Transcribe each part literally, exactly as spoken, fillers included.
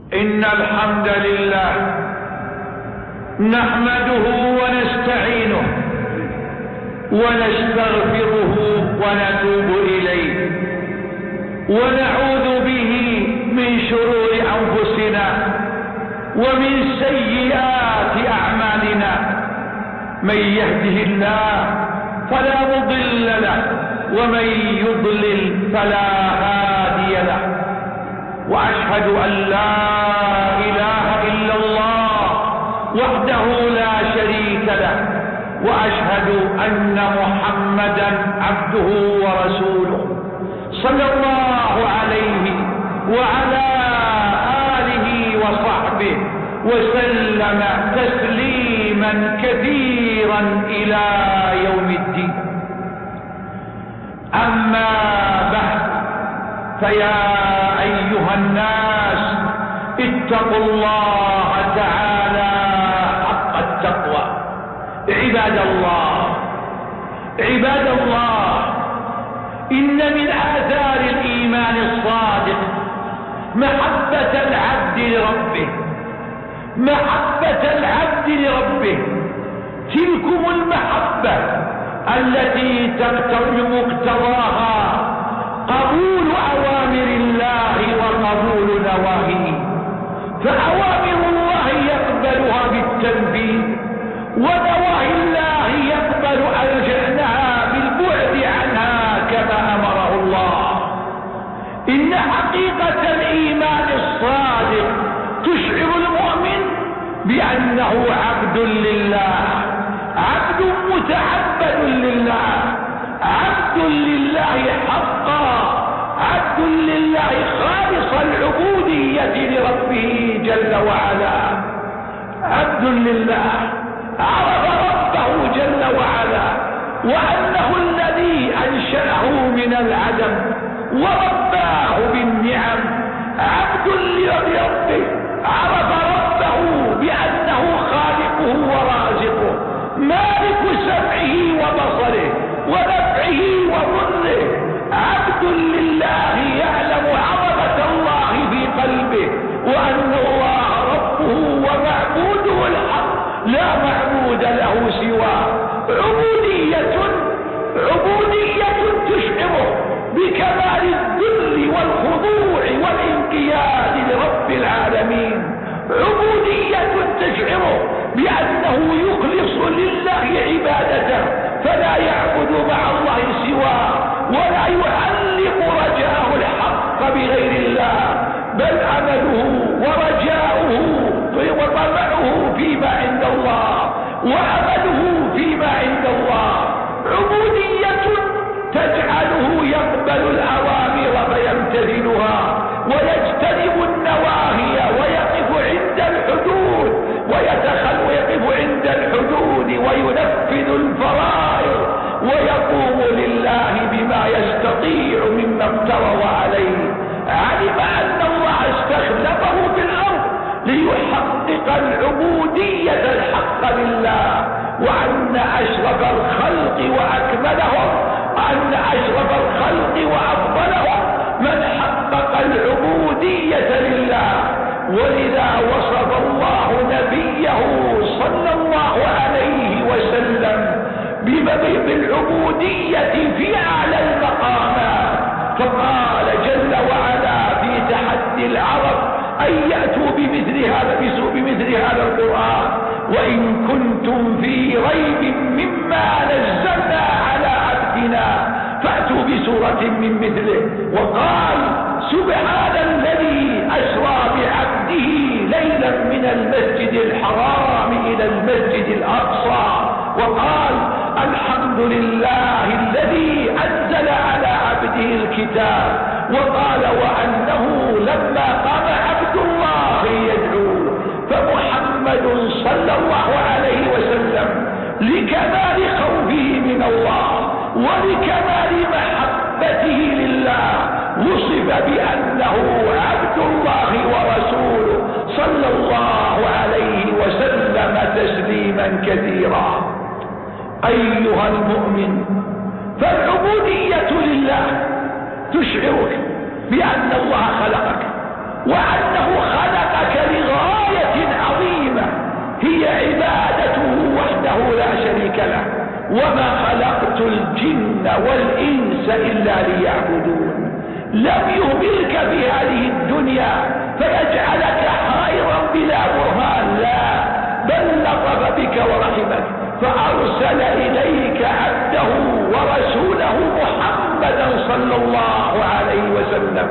إن الحمد لله نحمده ونستعينه ونستغفره ونتوب إليه ونعوذ به من شرور أنفسنا ومن سيئات أعمالنا. من يهده الله فلا مضل له ومن يضلل فلا هادي له. وأشهد أن لا إله إلا الله وحده لا شريك له وأشهد أن محمدا عبده ورسوله صلى الله عليه وعلى آله وصحبه وسلم تسليما كثيرا إلى يوم الدين. أما بعد، فيا أيها الناس اتقوا الله تعالى حق التقوى. عباد الله عباد الله إن من آثار الإيمان الصادق محبة العبد لربه محبة العبد لربه تلكم المحبة التي تقتضي مقتضاها قبول أوامر الله وقبول نواهيه. فأوامر الله يقبلها بالتنفيذ ونواهي الله يقبل أرجعنها بالبعد عنها كما أمره الله. إن حقيقة الإيمان الصادق تشعر المؤمن بأنه عبد لله، عبد متعبد لله، عبد لله حقا، عبد لله خالص العبودية لربه جل وعلا. عبد لله عرف ربه جل وعلا وأنه الذي أنشأه من العدم ورباه بالنعم. عبد لربه عرف ربه بأنه خالقه ورازقه، مالك سمعه وبصره ونفعه وضره. عبد لله يعلم عظمة الله في قلبه وأن الله ربه ومعبوده الحق لا معبود له سواه. عبودية عبودية تشعره بكمال الذل والخضوع والانقياد لرب العالمين. عبودية تشعره بأنه يخلص لله عبادته فلا يعبد مع الله سواه ولا يعلق رجاءه الحق بغير الله، بل أمله ورجاؤه وطمعه فيما عند الله وأمله فيما عند الله. عبودية تجعله يقبل الأوامر فيمتثلها ويجتنب النواهي ويقف عند الحدود ويتخل ويقف عند الحدود وينفذ الفرائض ويقوم لله بما يستطيع مما افترض عليه. علم أن الله استخلفه في الأرض ليحقق العبودية الحق لله، وأن أشرف الخلق وأكملهم أن أشرف الخلق وأفضلهم من حقق العبودية لله. ولذا وصف الله نبيه صلى الله عليه وسلم بالعبودية في أعلى المقامات، فقال جل وعلا في تحدي العرب أن يأتوا بمثل هذا بمثل هذا القرآن: وإن كنتم في ريب مما نزلنا على عبدنا فأتوا بسورة من مثله. وقال: سبحان الذي أسرى بعبده ليلا من المسجد الحرام إلى المسجد الأقصى. وقال: الحمد لله الذي أنزل على عبده الكتاب. وقال: وأنه لما قام عبد الله يدعو. فمحمد صلى الله عليه وسلم لكمال خوفه من الله ولكمال محبته لله وصف بأنه عبد الله ورسوله صلى الله عليه وسلم تسليما كثيرا. أيها المؤمن، فالعبودية لله تشعرك بأن الله خلقك وأنه خلق هي عبادته وحده لا شريك له. وما خلقت الجن والإنس إلا ليعبدون. لم يهملك في هذه الدنيا فيجعلك حائرا بلا برهان، لا، بل لطف بك ورحمك فأرسل إليك عبده ورسوله محمدا صلى الله عليه وسلم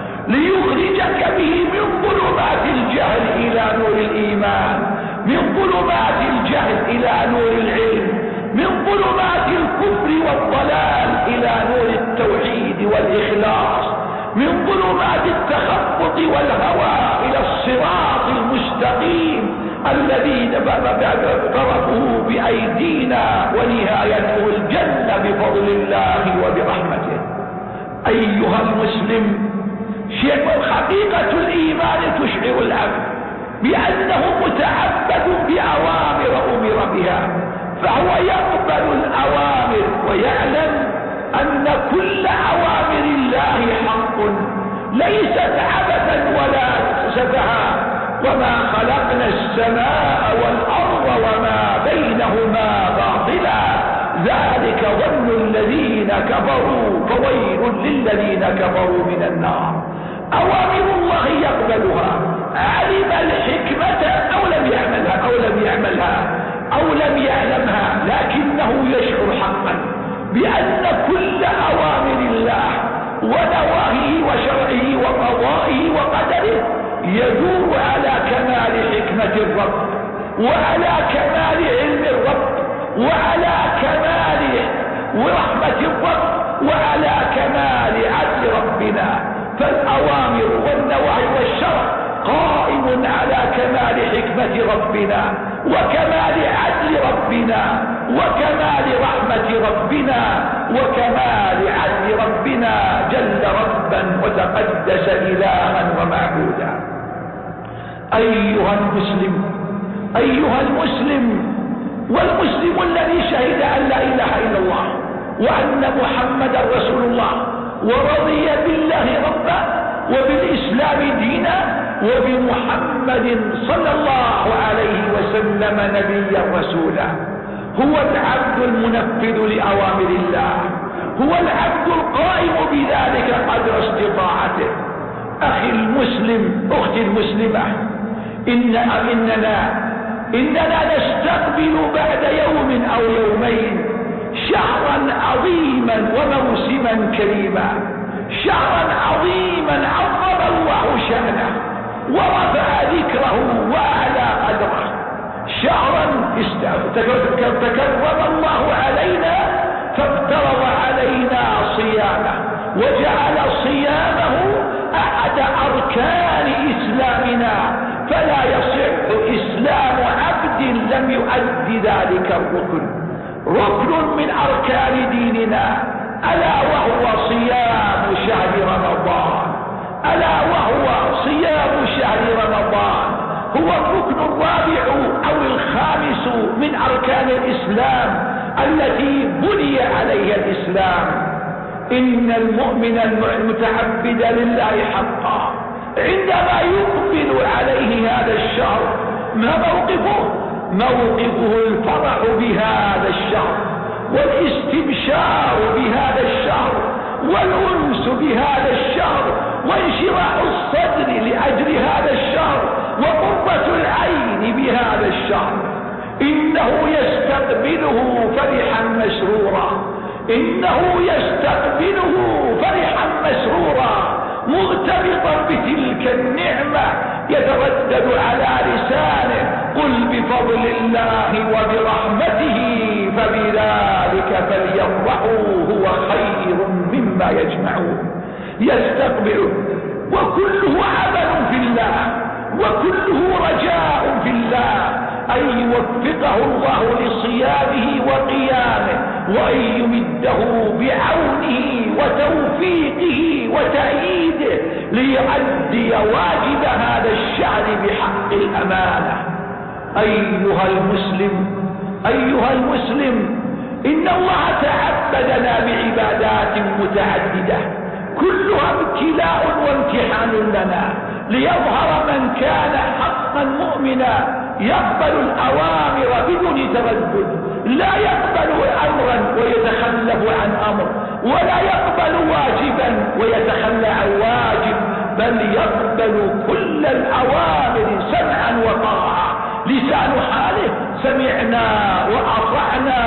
ليخرجك به من ظلمات الجهل إلى نور الإيمان، من ظلمات الجهل إلى نور العلم، من ظلمات الكفر والضلال إلى نور التوحيد والإخلاص، من ظلمات التخبط والهوى إلى الصراط المستقيم الذي ضربه بأيدينا ونهايته الجنة بفضل الله وبرحمته. أيها المسلم، شيء حقيقة الإيمان تشعر العبد بأنه متعبد بأوامر أمر بها، فهو يقبل الأوامر ويعلم أن كل أوامر الله حق ليست عبثا ولا سفها. وما خلقنا السماء والأرض وما بينهما باطلا ذلك ظن الذين كفروا فويل للذين كفروا من النار. أوامر الله يقبلها، علم الحكمة أو لم يعملها أو لم يعملها أو لم يعلمها، لكنه يشعر حقا بأن كل أوامر الله ونواهيه وشرعه وقضائه وقدره يدور على كمال حكمة الرب وعلى كمال علم الرب وعلى كمال ورحمة الرب وعلى كمال عدل ربنا. فالأوامر والنواهي والشرع قائم على كمال حكمة ربنا وكمال عدل ربنا وكمال رحمة ربنا وكمال عدل ربنا جل ربا وتقدس إلها ومعبودا. أيها المسلم، أيها المسلم والمسلم الذي شهد أن لا إله إلا الله وأن محمدا رسول الله ورضي بالله ربا وبالإسلام دينا وبمحمد صلى الله عليه وسلم نبيا رسولا، هو العبد المنفذ لأوامر الله، هو العبد القائم بذلك قدر استطاعته. أخي المسلم، أختي المسلمة، إن إننا إننا نستقبل بعد يوم أو يومين شهرا عظيما وموسما كريما، شهرا عظيما عظم الله شأنه ورفع ذكره وأعلى قدره، شهرا تكرم الله علينا فافترض علينا صيامه وجعل صيامه أحد أركان إسلامنا، فلا يصح إسلام عبد لم يؤدي ذلك الركن، ركن من أركان ديننا، ألا وهو صيام شهر رمضان، ألا وهو صيام شهر رمضان هو الركن الرابع أو الخامس من أركان الإسلام التي بني عليها الإسلام. إن المؤمن المتعبد لله حقا عندما يقبل عليه هذا الشهر ما موقفه؟ موقفه الفرح بهذا الشهر والاستبشار بهذا الشهر والأنس بهذا الشهر وانشراح الصدر لأجل هذا الشهر وقرة العين بهذا الشهر. إنه يستقبله فرحا مسرورا، إنه يستقبله فرحا مسرورا مغتبطا بتلك النعمة يتردد على لسانه قل بفضل الله وبرحمته فبذلك فليفرحوا هو خير مما يجمعون. يستقبله وكله عمل في الله وكله رجاء في الله أن يوفقه الله لصيامه وقيامه وأن يمده بعونه وتوفيقه وتأييده ليؤدي واجب هذا الشهر بحق الأمانة. أيها المسلم، أيها المسلم، إن الله تعبدنا بعبادات متعددة كلها ابتلاء وامتحان لنا ليظهر من كان حقا مؤمنا يقبل الأوامر بدون تردد، لا يقبل أمرا ويتخلف عن أمر، ولا يقبل واجبا ويتخلى عن واجب، بل يقبل كل الأوامر سمعا وطاعة. لسان حاله سمعنا وأطعنا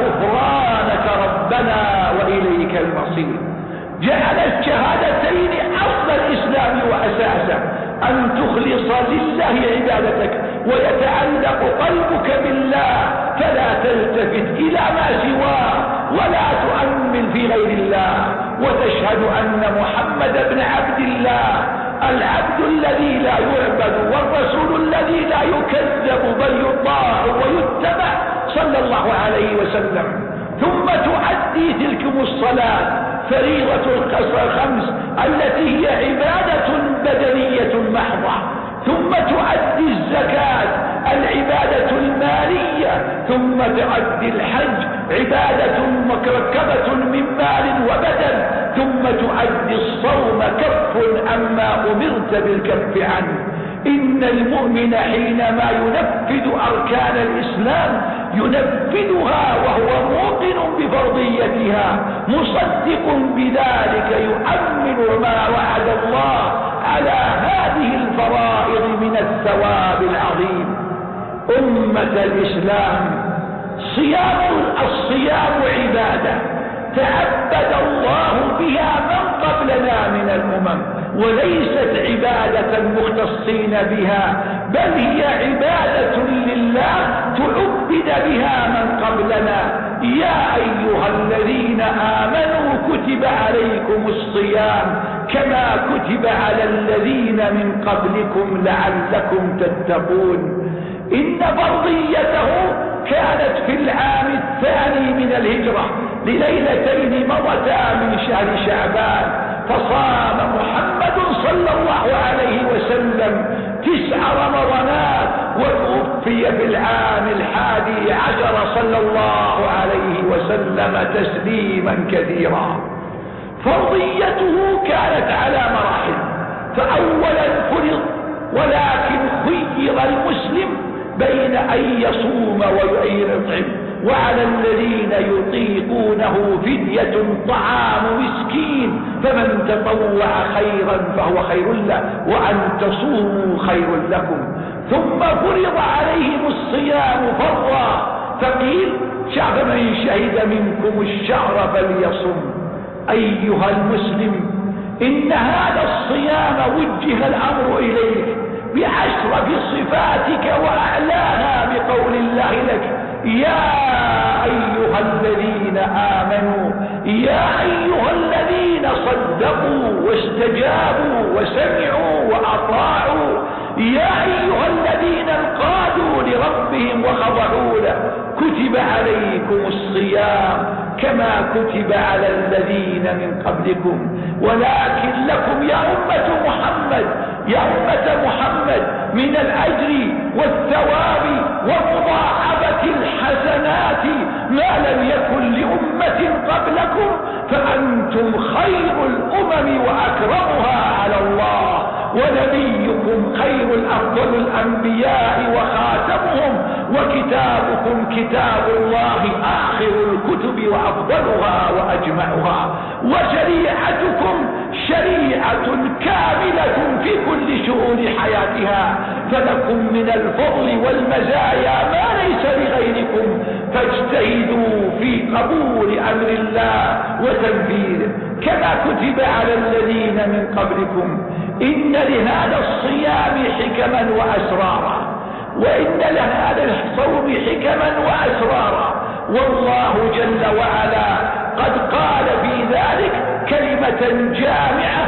غفرانك ربنا وإليك المصير. جعل الشهادتين أصل الإسلام وأساسه، أن تخلص لله عبادتك ويتعلق قلبك بالله، فلا تلتفت إلى ما سواه ولا تؤمن في غير الله، وتشهد أن محمد بن عبد الله العبد الذي لا يعبد والرسول الذي لا يكذب بل يطاع ويتبع صلى الله عليه وسلم. ثم تؤدي تلكم الصلاة فريضة الخمس التي هي عبادة بدنية محضة، ثم تؤدي الزكاة العبادة المالية، ثم تؤدي الحج عبادة مركبة من مال وبدن، ثم تؤدي الصوم كف عما أمرت بالكف عنه. إن المؤمن حينما ينفذ أركان الإسلام ينفذها وهو موقن بفرضيتها مصدق بذلك، يؤمن ما وعد الله على هذه الفرائض من الثواب العظيم. أمة الإسلام، صيام الصيام عبادة تعبد الله بها من قبلنا من الأمم، وليست عبادة مختصين بها، بل هي عبادة لله تعبد بها من قبلنا. يا أيها الذين آمنوا كتب عليكم الصيام كما كتب على الذين من قبلكم لعلكم تتقون. إن فرضيته كانت في العام الثاني من الهجرة لليلتين مضتا من شهر شعبان، فصام محمد صلى الله عليه وسلم تسع رمضانات وتوفي في العام الحادي عشر صلى الله عليه وسلم تسليما كثيرا. فرضيته كانت على مراحل، فأولا فرض ولكن خير المسلم بين أن يصوم وأن يطعم، وعلى الذين يطيقونه فدية طعام مسكين، فمن تطوع خيرا فهو خير له وأن تصوموا خير لكم. ثم فرض عليهم الصيام فرضا، فقيل شعب من شهد منكم الشهر فليصم. أيها المسلم، إن هذا الصيام وجه الأمر إليك بأشرف صفاتك وأعلاها بقول الله لك: يا أيها الذين آمنوا، يا أيها الذين صدقوا واستجابوا وسمعوا وأطاعوا، يا أيها الذين انقادوا لربهم وخضعوا له، كتب عليكم الصيام كما كتب على الذين من قبلكم ولكن لكم يا أمة محمد، يا أمة محمد من الأجر والثواب ومضاعفة الحسنات ما لم يكن لأمة قبلكم، فأنتم خير الأمم وأكرمها على الله، ونبيكم خير الأفضل الأنبياء وخاتمهم، وكتابكم كتاب الله آخر الكتب وأفضلها وأجمعها، وشريعتكم شريعة كاملة في كل شؤون حياتها، فلكم من الفضل والمزايا ما ليس لغيركم، فاجتهدوا في قبول أمر الله وتنفيذه كما كتب على الذين من قبلكم. إن لهذا الصيام حكما وأسرارا، وإن لهذا الصوم حكما وأسرارا، والله جل وعلا قد قال في ذلك كلمة جامعة: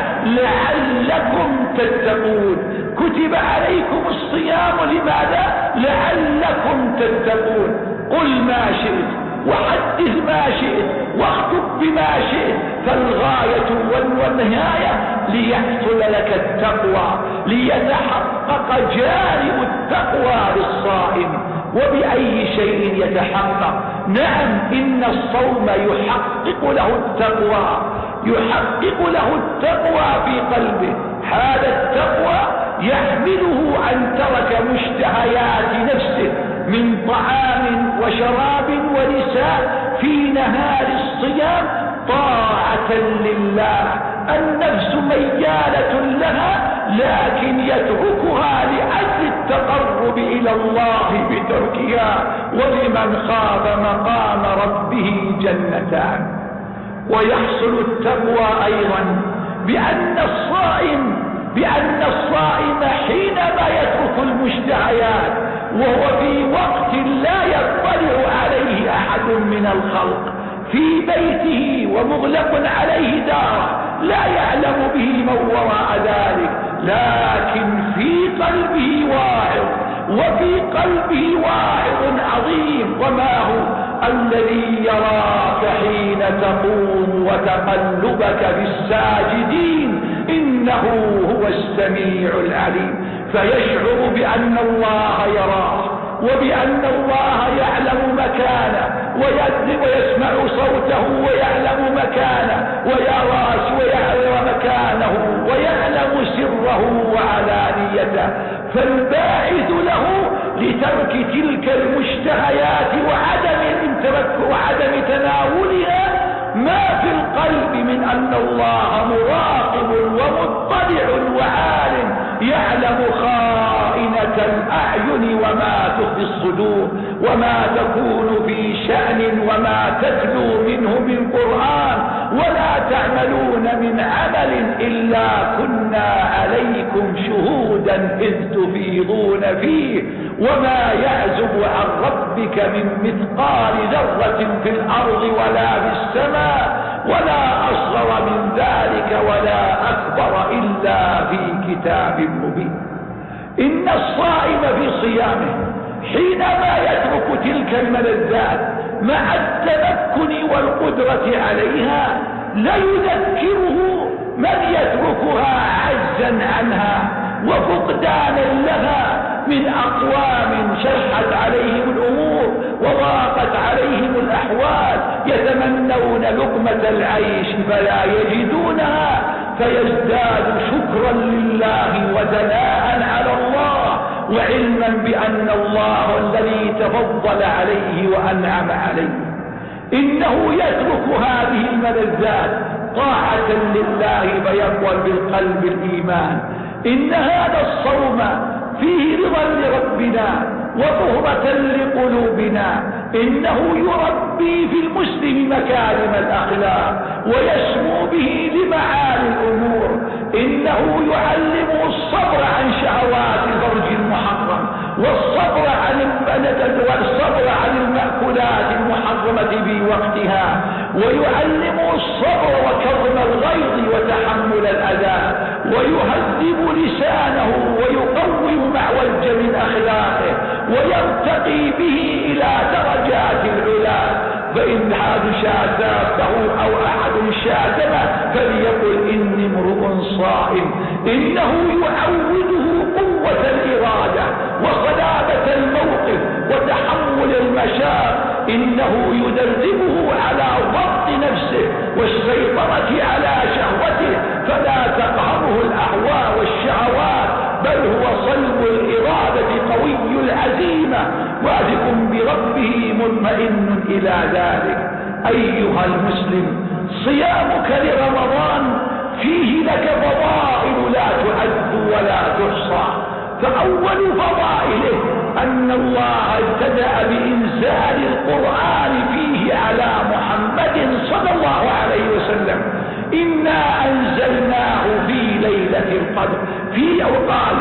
لعلكم تتقون. كتب عليكم الصيام لماذا؟ لعلكم تتقون. قل ما شئت وحدث ما شئت واخطب بما شئت، فالغاية والنهاية ليحصل لك التقوى، ليتحقق جانب التقوى للصائم. وبأي شيء يتحقق؟ نعم، إن الصوم يحقق له التقوى، يحقق له التقوى في قلبه. هذا التقوى يحمله أن ترك مشتهيات نفسه من طعام وشراب ونساء في نهار الصيام طاعة لله. النفس ميالة لها لكن يتركها لأجل التقرب إلى الله بتركها. ولمن خاف مقام ربه جنتان. ويحصل التقوى أيضا بأن الصائم بأن الصائم حينما يترك المشتهيات وهو في وقت لا يطلع عليه أحد من الخلق في بيته ومغلق عليه داره لا يعلم به من وراء ذلك، لكن في قلبه واعظ، وفي قلبه واعظ عظيم. وما هو؟ الذي يراك حين تقوم وتقلبك في الساجدين إنه هو السميع العليم. فيشعر بأن الله يراه وبأن الله يعلم مكانه ويسمع صوته ويعلم مكانه ويرى ويعلم مكانه ويعلم سره وعلانيته. فالباعث له لترك تلك المشتهيات وعدم وعدم تناولها ما في القلب من أن الله مراقب ومطلع وعالم، يعلم خائنة الأعين وما تخفي الصدور، وما تكون في شأن وما تتلو منه من قرآن ولا تعملون من عمل إلا كنا عليكم شهودا إذ تفيضون فيه وما يعزب عن ربك من مثقال ذرة في الأرض ولا في السماء ولا أصغر من ذلك ولا أكبر إلا في كتاب مبين. إن الصائم في صيامه حينما يترك تلك الملذات مع التمكن والقدرة عليها لا يذكره من يتركها عجزا عنها وفقدانا لها من أقوام شرحت عليهم الأمور وضاقت عليهم الأحوال يتمنون لقمة العيش فلا يجدونها فيزداد شكرا لله وثناء على الله وعلما بأن الله الذي تفضل عليه وأنعم عليه. إنه يترك هذه الملذات طاعة لله فيقوى بالقلب الإيمان. إن هذا الصوم فيه رضا لربنا وطهرة لقلوبنا. إنه يربي في المسلم مكارم الأخلاق ويسمو به لمعالي الأمور. إنه يعلمه الصبر عن شهوات الفرج المحرم والصبر عن والصبر عن المأكولات المحرمة في وقتها، ويعلمه الصبر وكظم الغيظ وتحمل الأذى، ويهذب لسانه ويقوم معوج من أخلاقه ويرتقي به إلى درجات العلا. فإن أحد شاتمه أو أحد شاتمه فليقل إني امرؤ صائم. إنه يعوده قوة الإرادة وصلابة الموقف وتحمل المشاق. إنه يدربه على ضبط نفسه والسيطرة على شهوته فلا تقهره الأهواء والشهوات، بل هو صلب الإرادة قوي العزيمة واثق بربه مطمئن إلى ذلك. أيها المسلم، صيامك لرمضان فيه لك فضائل لا تعد ولا تحصى. فأول فضائله أن الله ابتدأ بإنزال القرآن فيه على محمد صلى الله عليه وسلم. إنا أنزلناه في ليلة القدر في أوقات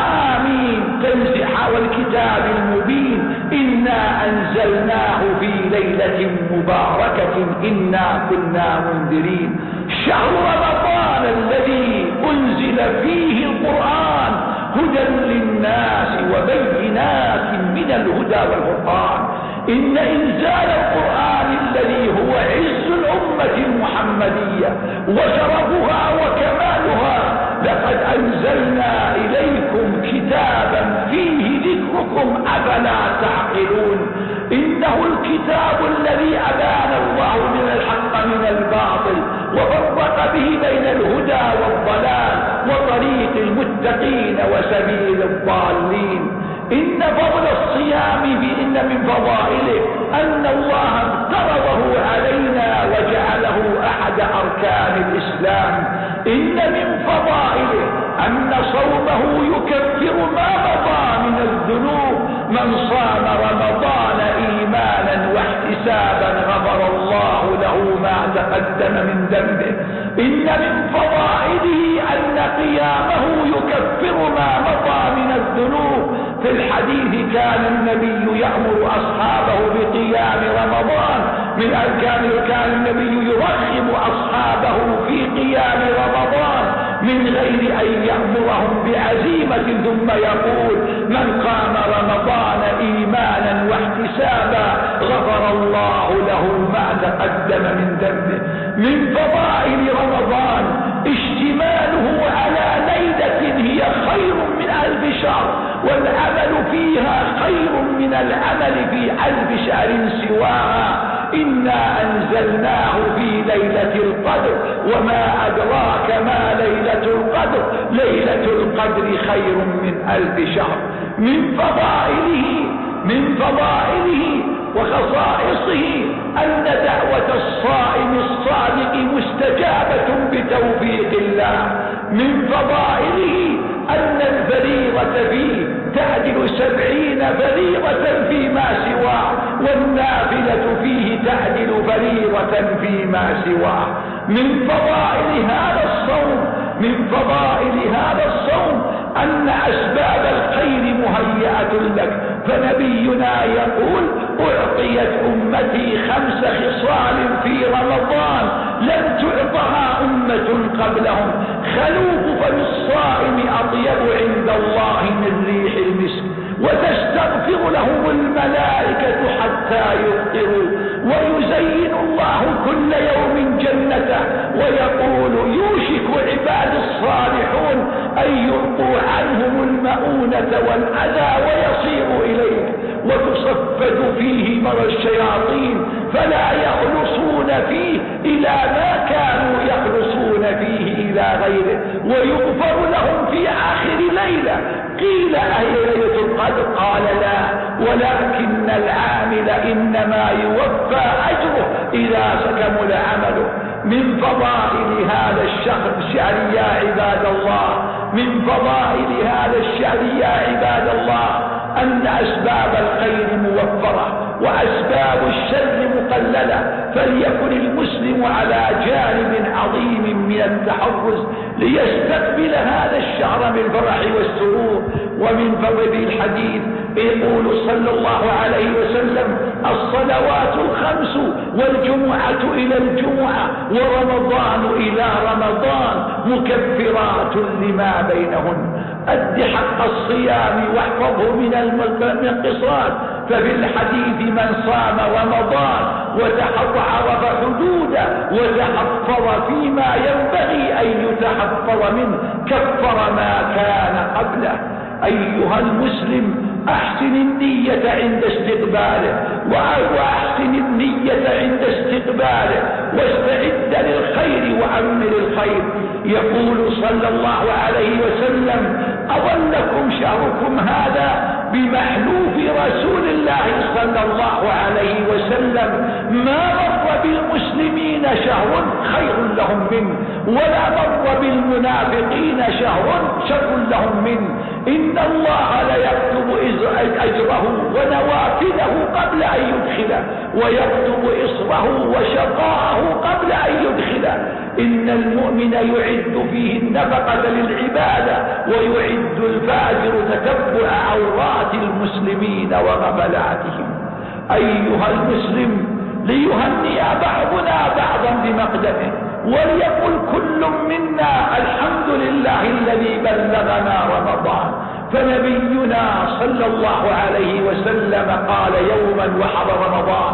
حامين تنزح والكتاب المبين. إنا أنزلناه في ليلة مباركة إنا كنا منذرين. شهر رمضان الذي أنزل فيه القرآن هدى للناس وبينات من الهدى والفرقان. إن إنزال القرآن الذي هو عز الأمة المحمدية وشرفها وكمالها، لقد أنزلنا إليكم كتابا فيه ذكركم أفلا تعقلون. إنه الكتاب الذي أبان الله من الحق من الباطل وفرق المتقين وسبيل الضالين. إن فضل الصيام إن من فضائله أن الله افترضه علينا وجعله أحد أركان الإسلام. إن من فضائله أن صومه يكفر ما مضى من الذنوب. من صام رمضان إيمانا واحتسابا غفر الله له ما تقدم من ذنبه. إن من فضائله أن قيامه يكفر ما مضى من الذنوب. في الحديث كان النبي يأمر أصحابه بقيام رمضان. من أركان كان النبي يرغب أصحابه في قيام رمضان من غير أن يأمرهم بعزيمة، ثم يقول: من قام رمضان إيمانا واحتسابا غفر الله له ما تقدم من ذنبه. من فضائل رمضان اشتماله على ليلة هي خير من ألف شهر، والعمل فيها خير من العمل في ألف شهر سواها. إنا أنزلناه في ليلة القدر، وما أدراك ما ليلة القدر، ليلة القدر خير من ألف شهر. من فضائله من فضائله وخصائصه أن دعوة الصائم الصادق مستجابة بتوفيق الله. من فضائله أن الفريضة فيه تعدل سبعين فريضة فيما سواه، والنافلة فيه تعدل فريضة فيما سواه. من فضائل هذا الصوم من فضائل هذا الصوم أن أسباب الخير مهيئة لك. فنبينا يقول: أعطيت أمتي خمس خصال في رمضان لم تعطها أمة قبلهم: خلوف فم الصائم أطيب عند الله من ريح المسك، وتستغفر لهم الملائكة حتى يفطروا، ويزين الله كل يوم جنته، ويقول: يوشك عباد الصالحون أن يلقوا عنهم المؤونة والأذى ويصيروا إليك، وتصفد فيه مر الشياطين فلا يخلصون فيه إلى ما كانوا يخلصون فيه إلى غيره، ويغفر لهم في آخر ليلة. قيل: أهي ليلة القدر؟ قال: لا، ولكن العامل إنما يوفى أجره إذا كمل عمله. من فضائل هذا الشهر يا عباد الله من فضائل هذا الشهر يا عباد الله أن أسباب الخير موفرة وأسباب الشر مقللة، فليكن المسلم على جانب عظيم من التحرز ليستقبل هذا الشهر بالفرح والسرور. ومن فضل الحديث يقول صلى الله عليه وسلم: الصلوات الخمس والجمعة إلى الجمعة ورمضان إلى رمضان مكفرات لما بينهن. أد حق الصيام واحفظه من الانقصاد. ففي الحديث: من صام رمضان وتحفظ حدوده وتحفظ فيما ينبغي أن يتحفظ منه كفر ما كان قبله. أيها المسلم، أحسن النية عند استقباله، وأحسن النية عند استقباله، واستعد للخير وعمل الخير. يقول صلى الله عليه وسلم: أظلكم شهركم هذا بمحلوف رسول الله صلى الله عليه وسلم: ما مر بالمسلمين شهر خير لهم منه، ولا مر بالمنافقين شهر شر لهم منه. إن الله ليكتب أجره ونوافله قبل أن يدخله، ويكتب إصره وشقاءه قبل أن يدخله. إن المؤمن يعد فيه النفقة للعبادة، ويعد الفاجر تتبع عورات المسلمين وغفلاتهم. أيها المسلم، ليهنئ بعضنا بعضا بمقدمه، وليقل كل منا: الحمد لله الذي بلغنا رمضان. فنبينا صلى الله عليه وسلم قال يوما وحضر رمضان: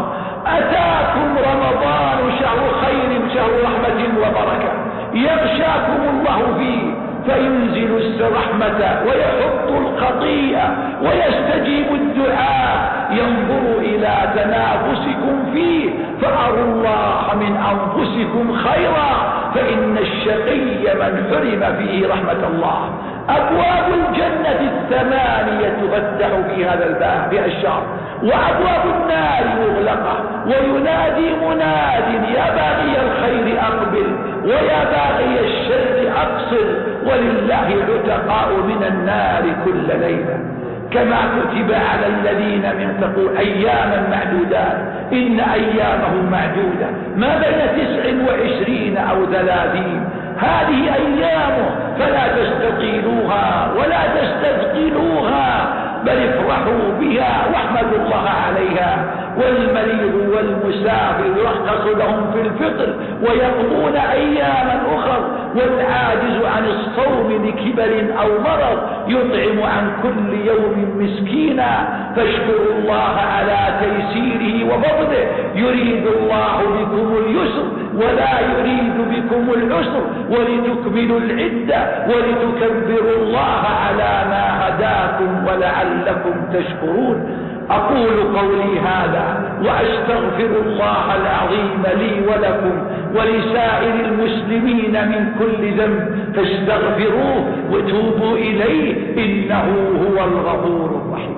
أتاكم رمضان شهر خير، شهر رحمة وبركة، يغشاكم الله فيه فينزل الرحمة ويحط الخطيئة ويستجيب الدعاء، ينظر إلى تنافسكم فيه فأروا الله من أنفسكم خيرا، فإن الشقي من حرم فيه رحمة الله. أبواب الجنة الثمانية تفتح في هذا الباب في الشهر، وأبواب النار مغلقة، وينادي مناد يا باغي الخير أقبل ويا باغي الشر أقصر، ولله عتقاء من النار كل ليلة، كما كتب على الذين من قبل أياما معدودات، إن أيامه معدودة ما بين تسع وعشرين أو ثلاثين، هذه أيامه فلا تستطيلوها ولا تستثقلوها، بل افرحوا بها واحمدوا الله عليها. والمريض والمسافر يرخص لهم في الفطر ويقضون أياما أخر، والعاجز عن الصوم لكبر أو مرض يطعم عن كل يوم مسكينا، فاشكروا الله على تيسيره وفضله، يريد الله بكم اليسر ولا يريد بكم العسر، ولتكملوا العدة ولتكبروا الله على ما هداكم ولعلكم تشكرون. أقول قولي هذا وأستغفر الله العظيم لي ولكم ولسائر المسلمين من كل ذنب، فاستغفروه وتوبوا إليه إنه هو الغفور الرحيم.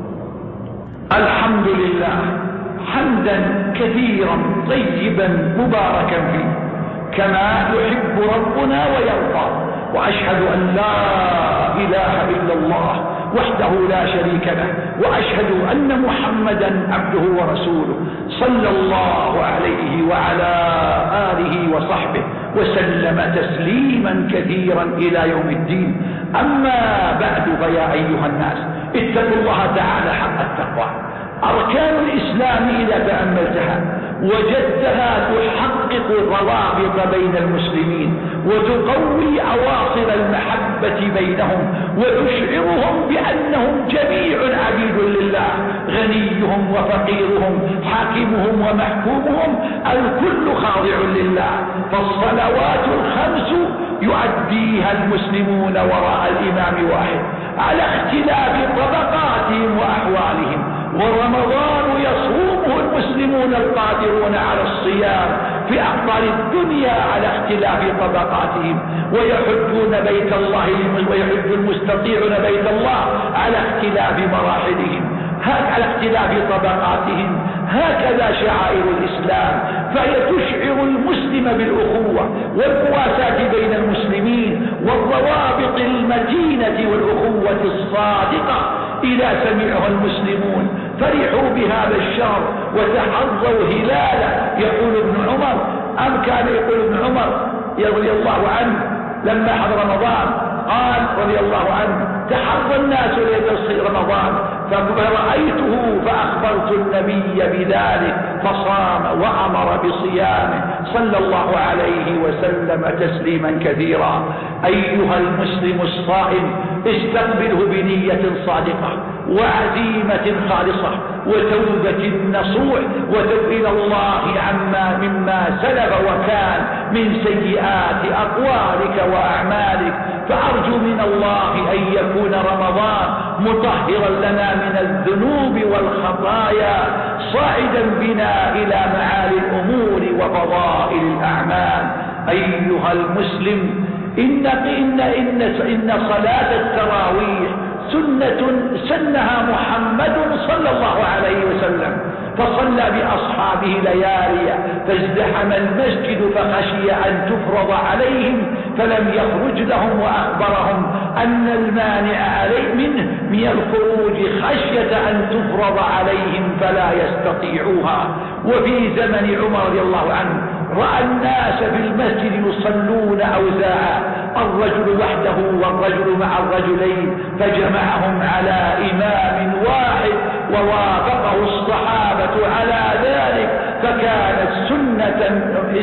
الحمد لله حمدا كثيرا طيبا مباركا فيه كما يحب ربنا ويرضى، وأشهد أن لا إله إلا الله وحده لا شريك له، وأشهد أن محمدا عبده ورسوله صلى الله عليه وعلى آله وصحبه وسلم تسليما كثيرا إلى يوم الدين. أما بعد، فيا أيها الناس اتقوا الله تعالى حق التقوى. أركان الإسلام إذا تأملتها وجدتها تحقق الروابط بين المسلمين وتقوي أواصر المحبة بينهم وتشعرهم بأنهم جميع عبيد لله، غنيهم وفقيرهم، حاكمهم ومحكومهم، الكل خاضع لله. فالصلوات الخمس يؤديها المسلمون وراء الإمام واحد على اختلاف طبقاتهم وأحوالهم، ورمضان يصومه المسلمون القادرون على الصيام في أقطار الدنيا على اختلاف طبقاتهم، ويحجون بيت الله ويحج المستطيعون بيت الله على اختلاف مراحلهم، على اختلاف طبقاتهم. هكذا شعائر الإسلام، فهي تشعر المسلم بالأخوة والمواساة بين المسلمين والروابط المتينة والأخوة الصادقة. إذا سمعها المسلمون فرحوا بهذا الشهر وتحظوا هلاله. يقول ابن عمر أم كان يقول ابن عمر رضي الله عنه لما حضر رمضان قال رضي الله عنه تحظى الناس ليلة رمضان، فرأيته فأخبرت النبي بذلك فصام وأمر بصيامه صلى الله عليه وسلم تسليما كثيرا. أيها المسلم الصائم استقبله بنية صادقة وعزيمة خالصة وتوبة نصوح، وتب إلى الله عما مما سلف وكان من سيئات أقوالك وأعمالك. فأرجو من الله أن يكون رمضان مطهرا لنا من الذنوب والخطايا، صاعدا بنا إلى معالي الأمور وفضائل الأعمال. أيها المسلم إن, إن, إن, إن صلاة التراويح سنة سنها محمد صلى الله عليه وسلم، فصلى بأصحابه ليالي فازدحم المسجد فخشي أن تفرض عليهم فلم يخرج لهم، وأخبرهم أن المانع عليه منه من الخروج خشية أن تفرض عليهم فلا يستطيعوها. وفي زمن عمر رضي الله عنه رأى الناس في المسجد يصلون أوزاعا، الرجل وحده والرجل مع الرجلين، فجمعهم على إمام واحد ووافقه الصحابة على ذلك، فكانت سنة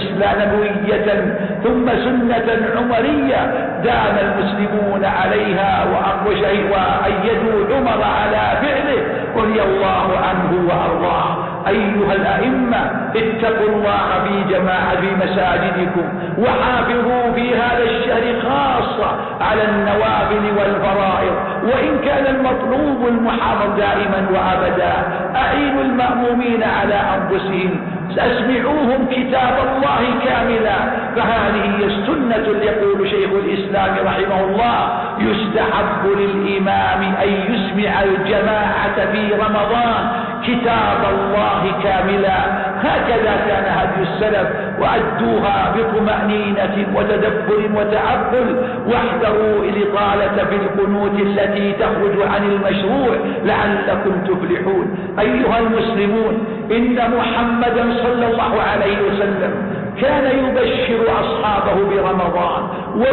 نبوية ثم سنة عمرية دام المسلمون عليها وأيدوا عمر على فعله رضي الله عنه وأرضاه. أيها الأئمة اتقوا الله في جماعة في مساجدكم، وحافظوا في هذا الشهر خاصة على النوافل والفرائض، وإن كان المطلوب المحافظ دائما وأبدا. أعينوا المأمومين على أنفسهم، أسمعوهم كتاب الله كاملا، فهذه هي السنة. يقول شيخ الإسلام رحمه الله: يستحب للإمام أن يسمع الجماعة في رمضان كتاب الله كاملا. هكذا كان هدي السلف، وأدوها بطمأنينة وتدبر وتعقل، واحذروا الإطالة في القنوت التي تخرج عن المشروع لعلكم تفلحون. أيها المسلمون، إن محمدا صلى الله عليه وسلم كان يبشر أصحابه برمضان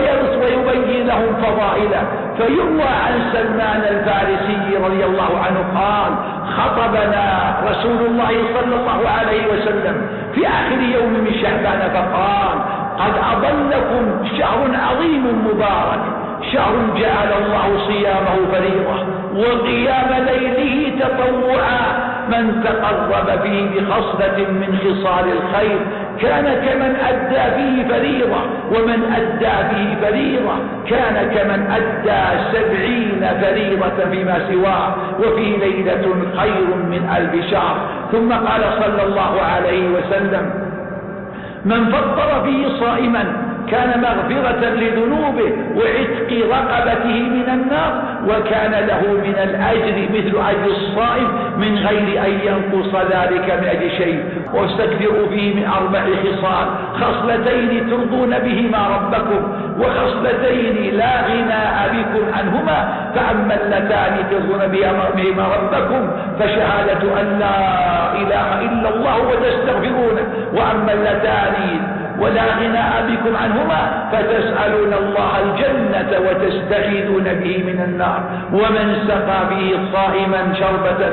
ويبين لهم فضائله، فيروى عن سلمان الفارسي رضي الله عنه قال: خطبنا رسول الله صلى الله عليه وسلم في آخر يوم من شعبان فقال: قد أضلكم شهر عظيم مبارك، شهر جعل الله صيامه فريضة وقيام ليله تطوعا، من تقرب فيه بخصلة من خصال الخير كان كمن أدى فيه فريضة، ومن أدى فيه فريضة كان كمن أدى سبعين فريضة فيما سواه، وفي ليلة خير من ألف شهر. ثم قال صلى الله عليه وسلم: من فطر فيه صائما كان مغفرة لذنوبه وعتق رقبته من النار، وكان له من الأجر مثل أجر الصائم من غير أن ينقص ذلك من أجل شيء. واستكثروا فيه من أربع خصال: خصلتين ترضون بهما ربكم، وخصلتين لا غناء بكم عنهما، فأما اللتان ترضون بهما ربكم فشهادة أن لا إله إلا الله وتستغفرونه، وأما اللتان ولا غناء بكم عنهما فتسألون الله الجنة وتستعيذون به من النار. ومن سقى به صائما شربة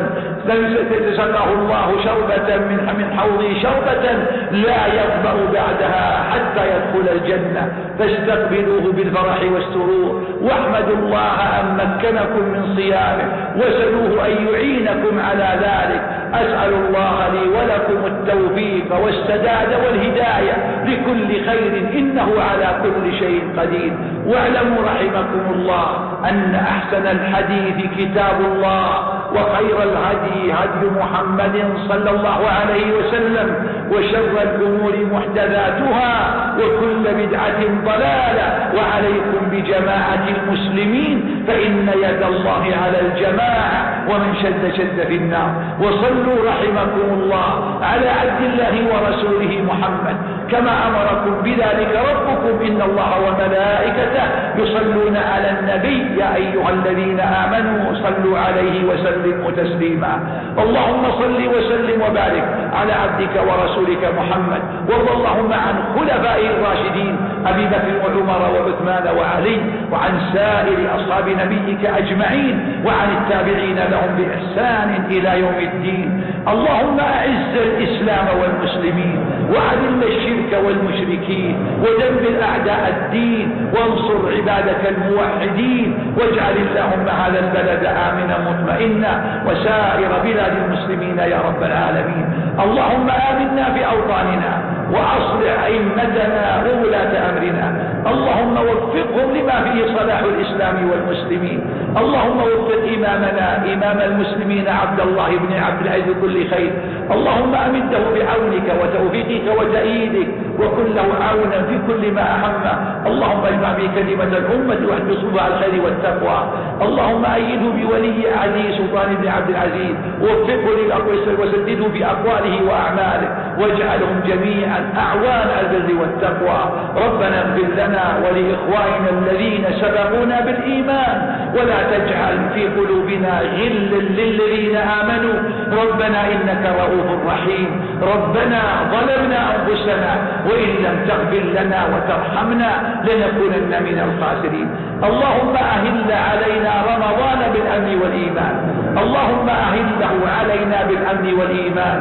سقاه الله شربة من حوضه شربة لا يظمأ بعدها حتى يدخل الجنة، فاستقبلوه بالفرح والسرور، واحمدوا الله أن مكنكم من صيامه، وسلوه أن يعينكم على ذلك. أسأل الله لي ولكم التوفيق والسداد والهداية لكل خير، إنه على كل شيء قدير. واعلموا رحمكم الله أن أحسن الحديث كتاب الله، وخير الهدي هدي محمد صلى الله عليه وسلم، وشر الأمور محدثاتها، وكل بدعة ضلالة. وعليكم بجماعة المسلمين فإن يد الله على الجماعة، ومن شد شد في النار. وصلوا رحمكم الله على عبد الله ورسوله محمد كما أمركم بذلك ربكم: إن الله وملائكته يصلون على النبي يا أيها الذين آمنوا صلوا عليه وسلموا تسليما. اللهم صل وسلم وبارك على عبدك ورسولك محمد، وارض اللهم عن خلفائه الراشدين أبي بكر وعمر وعثمان وعلي، وعن سائر أصحاب نبيك أجمعين، وعن التابعين لهم بإحسان إلى يوم الدين. اللهم أعز الإسلام والمسلمين، وأذل الشرك والمشركين، ودمر أعداء الدين، وانصر عبادك الموحدين، واجعل اللهم هذا البلد آمنا مطمئنا، وسائر بلاد المسلمين يا رب العالمين. اللهم آمنا في أوطاننا، وأصلح أئمتنا وولاة أمرنا، اللهم وفقهم لما فيه صلاح الإسلام والمسلمين. اللهم وفق إمامنا إمام المسلمين عبد الله بن عبد العزيز كل خير، اللهم أمده بعونك وتوفيقك وتأييدك، وكن له عونا في كل ما أهمه. اللهم اجمع به كلمة الأمة واحبسه على الخير والتقوى. اللهم أيده بولي عزيز سلطان بن عبد العزيز، ووفقه للأقوال وسدده في أقواله وأعماله، واجعلهم جميعا أعوان البر والتقوى. ربنا اغفر لنا ولإخواننا الذين سبقونا بالإيمان، ولا تجعل في قلوبنا غلا للذين آمنوا، ربنا إنك رؤوف رحيم. ربنا ظلمنا أنفسنا، وإن لم تغفر لنا وترحمنا لنكونن من الخاسرين. اللهم أهل علينا رمضان بالأمن والإيمان، اللهم أهله علينا بالأمن والإيمان،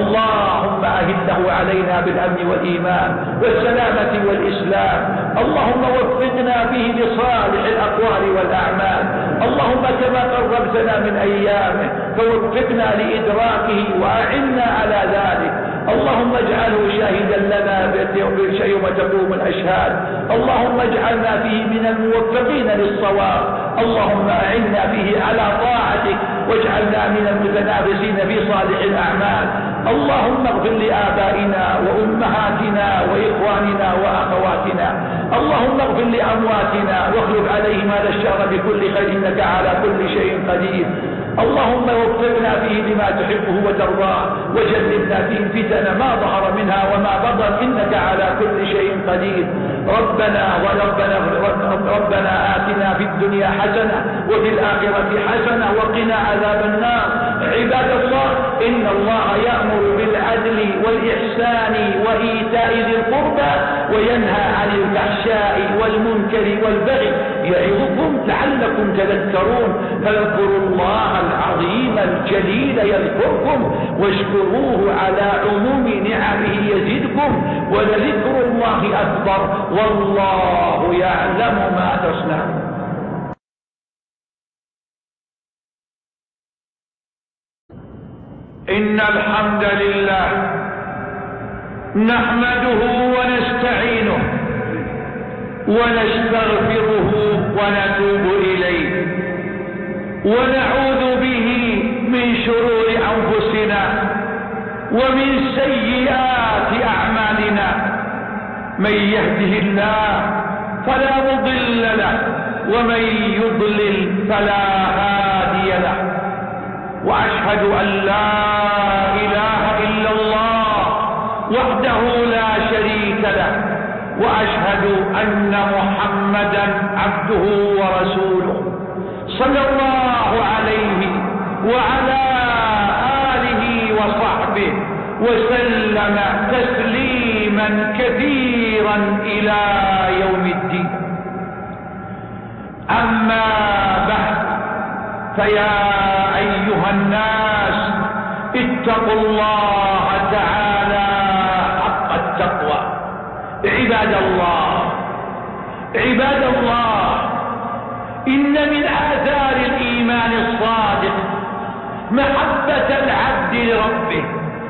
اللهم أهله علينا بالأمن والإيمان والسلامة والإسلام. اللهم وفقنا فيه لصالح الأقوال والأعمال، اللهم كما قربت لنا من أيامه، فوفقنا لإدراكه وأعنا على ذلك. اللهم اجعله شاهدا لنا يوم تقوم الأشهاد. اللهم اجعلنا فيه من الموفقين للصواب. اللهم أعنا فيه على طاعتك واجعلنا من المتنافسين في صالح الأعمال. اللهم اغفر لآبائنا وأمهاتنا وإخواننا وأخواتنا. اللهم اغفر لأمواتنا واخلف عليهم هذا الشهر بكل خير إنك على كل شيء قدير. اللهم وفقنا فيه لما تحبه وترضاه وجنبنا فيه الفتن ما ظهر منها وما بطن إنك على كل شيء قدير. ربنا وربنا ربنا آتنا في الدنيا حسنة وفي الآخرة حسنة وقنا عذاب النار. عباد الله، إن الله يأمر بالعدل والإحسان وإيتاء ذي القربى وينهى عن الفحشاء والمنكر والبغي يعظكم لعلكم تذكرون. فاذكروا الله العظيم الجليل يذكركم واشكروه على عموم نعمه يزدكم ولذكر الله أكبر والله يعلم ما تصنعون. إن الحمد لله نحمده ونستعينه ونستغفره ونتوب إليه ونعوذ به من شرور أنفسنا ومن سيئات أعمالنا. من يهده الله فلا مضل له ومن يضلل فلا هادي له. وأشهد أن لا إله إلا الله وحده لا شريك له وأشهد أن محمدا عبده ورسوله صلى الله عليه وعلى آله وصحبه وسلم تسليما كثيرا إلى يوم الدين. أما بعد، فيا أيها الناس اتقوا الله تعالى حق التقوى. عباد الله عباد الله إن من آثار الإيمان الصادق محبة العبد لربه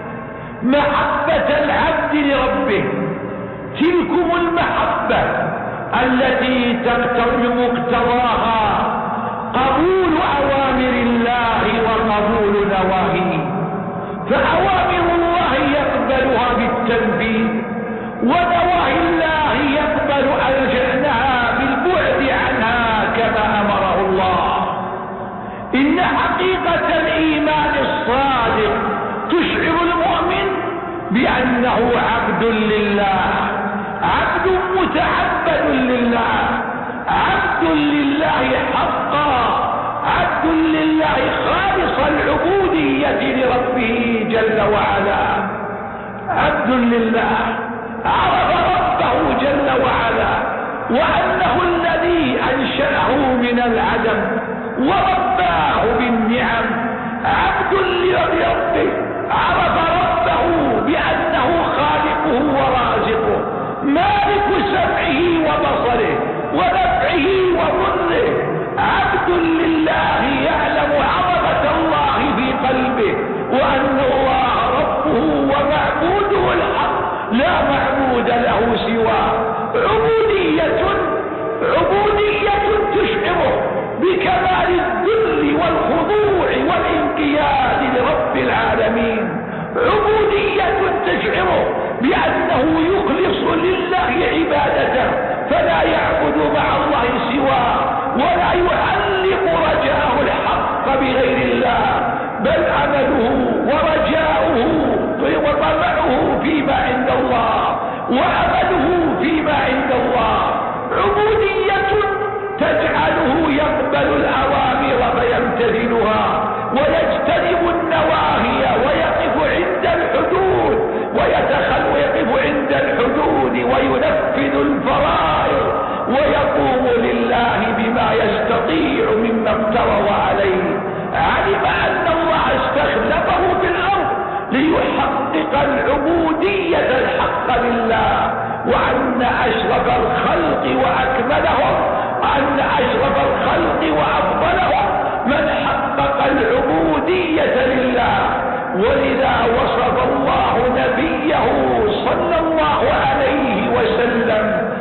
محبة العبد لربه تلكم المحبة التي تقتضي مقتضاها قبول أوامر الله وقبول نواهيه. فأوامر الله يقبلها بالتنفيذ ونواهي الله يقبل أرجعنها بالبعد عنها كما أمره الله. إن حقيقة الإيمان الصادق تشعر المؤمن بأنه عبد لله، عبد متعبد لله، عبد لله حقا، عبد لله خالص العبودية لربه جل وعلا. عبد لله عرف ربه جل وعلا وأنه الذي أنشأه من العدم ورباه بالنعم. عبد لربه عرف ربه بأنه خالقه ورازقه، مالك سمعه وبصره ونفعه وضره. عبد لله يعلم عظمة الله في قلبه وأن الله ربه ومعبوده الحق لا معبود له سواه. عبودية عبودية تشعره بكمال الذل والخضوع والانقياد لرب العالمين. عبودية تشعره بأنه يخلص لله عبادته فلا يعبد مع الله سواه ولا يعلق رجاءه الحق بغير الله، بل عمله ورجاؤه وطمعه فيما عند الله وعمله فيما عند الله. عبودية تجعله يقبل الأوامر فيمتثلها ويجتنب النواهي ويقف عند الحدود ويتخل ويقف عند الحدود وينفذ الفرائض ويقوم لله بما يستطيع مما افترض عليه. علم أن الله استخلفه في الأرض ليحقق العبودية الحق لله، وأن أشرف الخلق وأكملهم أن أشرف الخلق وأفضلهم من حقق ولذا وصف الله نبيه صلى الله عليه وسلم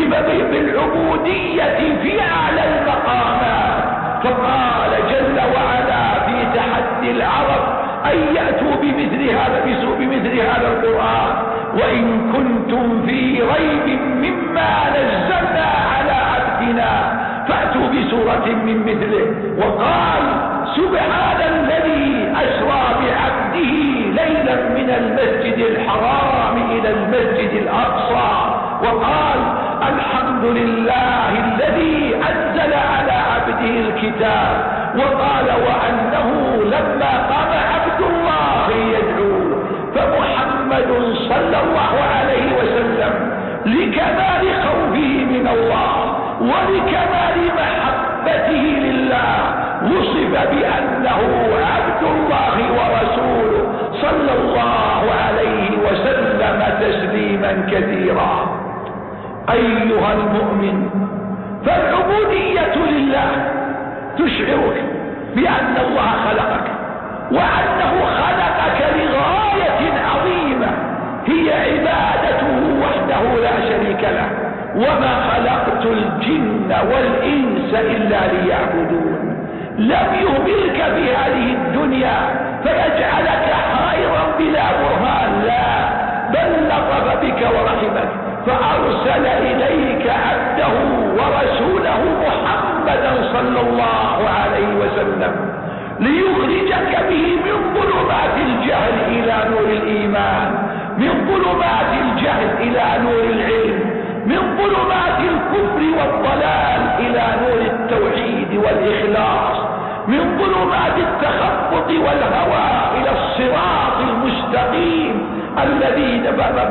بالعبودية في أعلى المقامات، فقال جل وعلا في تحدي العرب أن يأتوا بمثل هذا بمثل هذا القرآن، وإن كنتم في ريب مما نزلنا على عبدنا فأتوا بسورة من مثله. وقال سبحان الذي أسرى بعبده ليلا من المسجد الحرام إلى المسجد الأقصى. وقال الحمد لله الذي أنزل على عبده الكتاب. وقال وأنه لما قام عبد الله يدعو. فمحمد صلى الله عليه وسلم لكمال خوفه من الله ولكمال محبته لله وصف بأنه عبد الله ورسوله صلى الله عليه وسلم تسليما كثيرا. أيها المؤمن، فالعبودية لله تشعرك بأن الله خلقك وأنه خلقك لغاية عظيمة هي عبادته وحده لا شريك له. وما خلقت الجن والإنس إلا ليعبدون. لم يهملك في هذه الدنيا فيجعلك حائرا بلا برهان، لا، بل لطف بك ورحمك فأرسل إليك عبده ورسوله محمدا صلى الله عليه وسلم ليخرجك به من ظلمات الجهل إلى نور الإيمان، من ظلمات الجهل إلى نور العلم، من ظلمات الكفر والضلال إلى نور التوحيد والإخلاص، من ظلمات التخبط والهوى إلى الصراط المستقيم الذي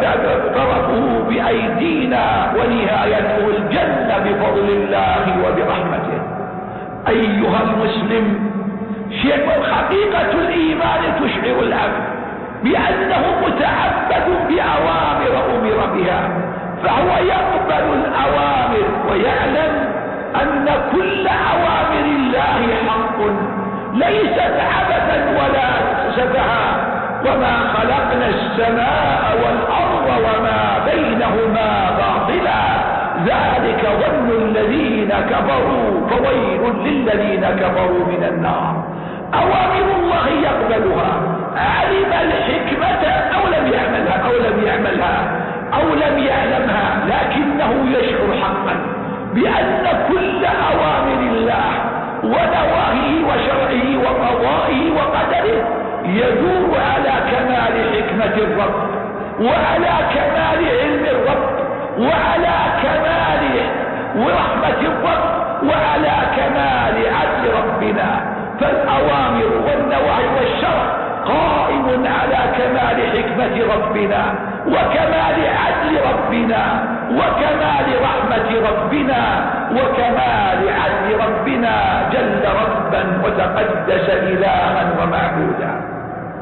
ضربه بأيدينا ونهايته الجنة بفضل الله وبرحمته. أيها المسلم، شيء حقيقة الإيمان تشعر العبد بأنه متعبد بأوامر أمر بها، فهو يقبل الأوامر ويعلم أن كل أوامر الله حق ليست عبثا ولا سفها. وما خلقنا السماء والأرض وما بينهما باطلا ذلك ظن الذين كفروا فويل للذين كفروا من النار. أوامر الله يقبلها، علم الحكمة أو لم يعملها أو لم يعملها أو لم يعلمها، لكنه يشعر حقا بأن كل أوامر الله ونواهيه وشرعه وقضائه وقدره يدور على كمال حكمة الرب وعلى كمال علم الرب وعلى كمال ورحمة الرب وعلى كمال عدل ربنا. فالأوامر والنواهي والشرع قائم على كمال حكمة ربنا وكمال عدل ربنا وكمال رحمة ربنا وكمال عدل ربنا جل ربا وتقدس إلها ومعبودا.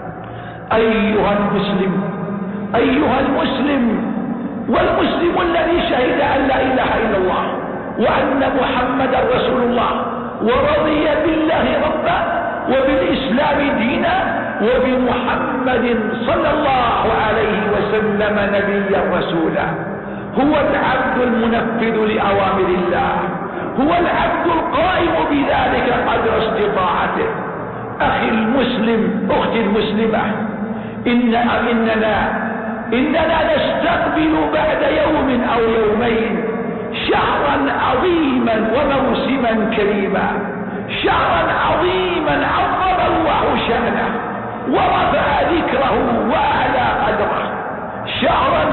أيها المسلم، أيها المسلم والمسلم الذي شهد أن لا إله إلا الله وأن محمدا رسول الله ورضي بالله ربا وبالإسلام دينا وبمحمد صلى الله عليه وسلم نبيا رسولا، هو العبد المنفذ لأوامر الله، هو العبد القائم بذلك قدر استطاعته. أخي المسلم، أختي المسلمة، إن إننا إننا نستقبل بعد يوم أو يومين شهرا عظيما وموسما كريما، شهرا عظيما عظم الله شأنه ورفع ذكره وأعلى قدره، شهرا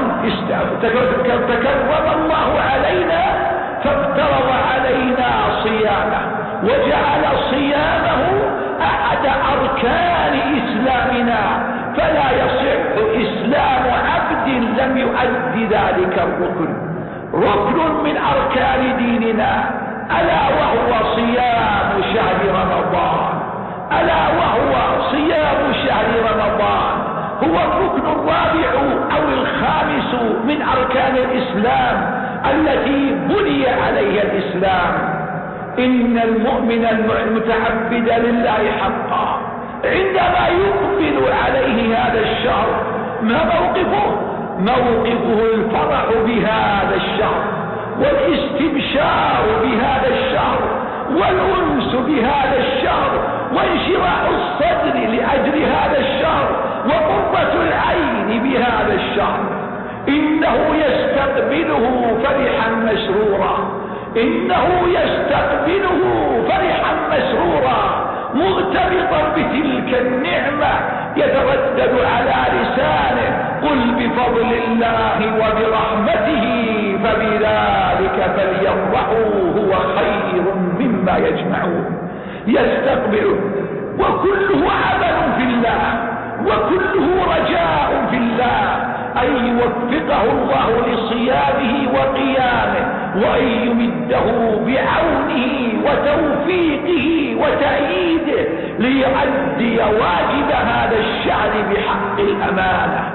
تكرم الله علينا فافترض علينا صيامه وجعل صيامه أحد أركان إسلامنا، فلا يصح إسلام عبد لم يؤدي ذلك الركن، ركن من أركان ديننا، ألا وهو صيام شهر رمضان، ألا وهو صيام شهر رمضان هو الركن الرابع أو الخامس من أركان الإسلام التي بني عليها الإسلام. إن المؤمن المتعبد لله حقا عندما يقبل عليه هذا الشهر ما موقفه؟ موقفه الفرح بهذا الشهر والاستبشار بهذا الشهر والأنس بهذا الشهر وانشراح الصدر لأجل هذا الشهر وقرة العين بهذا الشهر. إنه يستقبله فرحا مسرورا، إنه يستقبله فرحا مسرورا مغتبطا بتلك النعمة، يتردد على لسانه: قل بفضل الله وبرحمته فبذلك فليفرحوا هو خير مما يجمعون. يستقبله وكله عمل في الله وكله رجاء في الله أن يوفقه الله لصيامه وقيامه وأن يمده بعونه وتوفيقه وتأييده ليؤدي واجب هذا الشهر بحق الأمانة.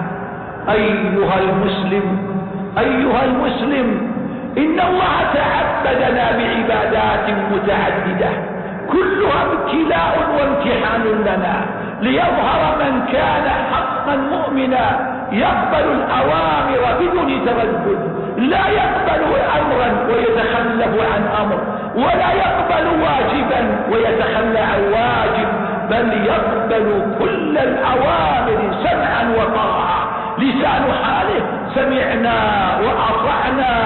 أيها المسلم أيها المسلم إن الله تعبدنا بعبادات متعددة كلها ابتلاء وامتحان لنا ليظهر من كان حقا مؤمنا يقبل الأوامر بدون تردد، لا يقبل أمرا ويتخلف عن أمر، ولا يقبل واجبا ويتخلى عن واجب، بل يقبل كل الأوامر سمعا وطاعة. لسان حاله: سمعنا وأطعنا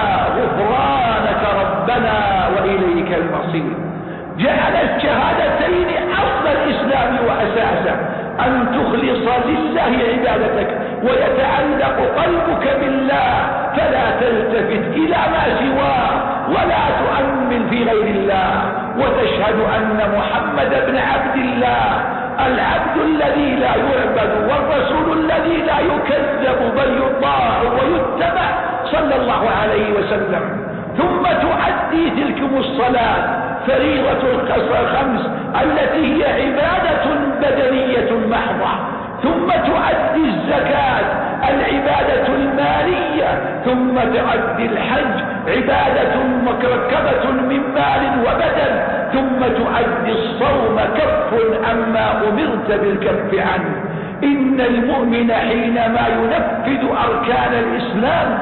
غفرانك ربنا وإليك المصير. جعل الشهادتين أصل الإسلام وأساسه، أن تخلص لله عبادتك ويتعلق قلبك بالله فلا تلتفت إلى ما سواه ولا تؤمن في غير الله، وتشهد أن محمد بن عبد الله العبد الذي لا يعبد والرسول الذي لا يكذب بل يطاع ويتبع صلى الله عليه وسلم. ثم تؤدي تلكم الصلاة فريضة الخمس التي هي عبادة بدنية محضة، ثم تؤدي الزكاة العبادة المالية، ثم تؤدي الحج عبادة مركبة من مال وبدن، ثم تؤدي الصوم كف عما أمرت بالكف عنه. إن المؤمن حينما ينفذ أركان الإسلام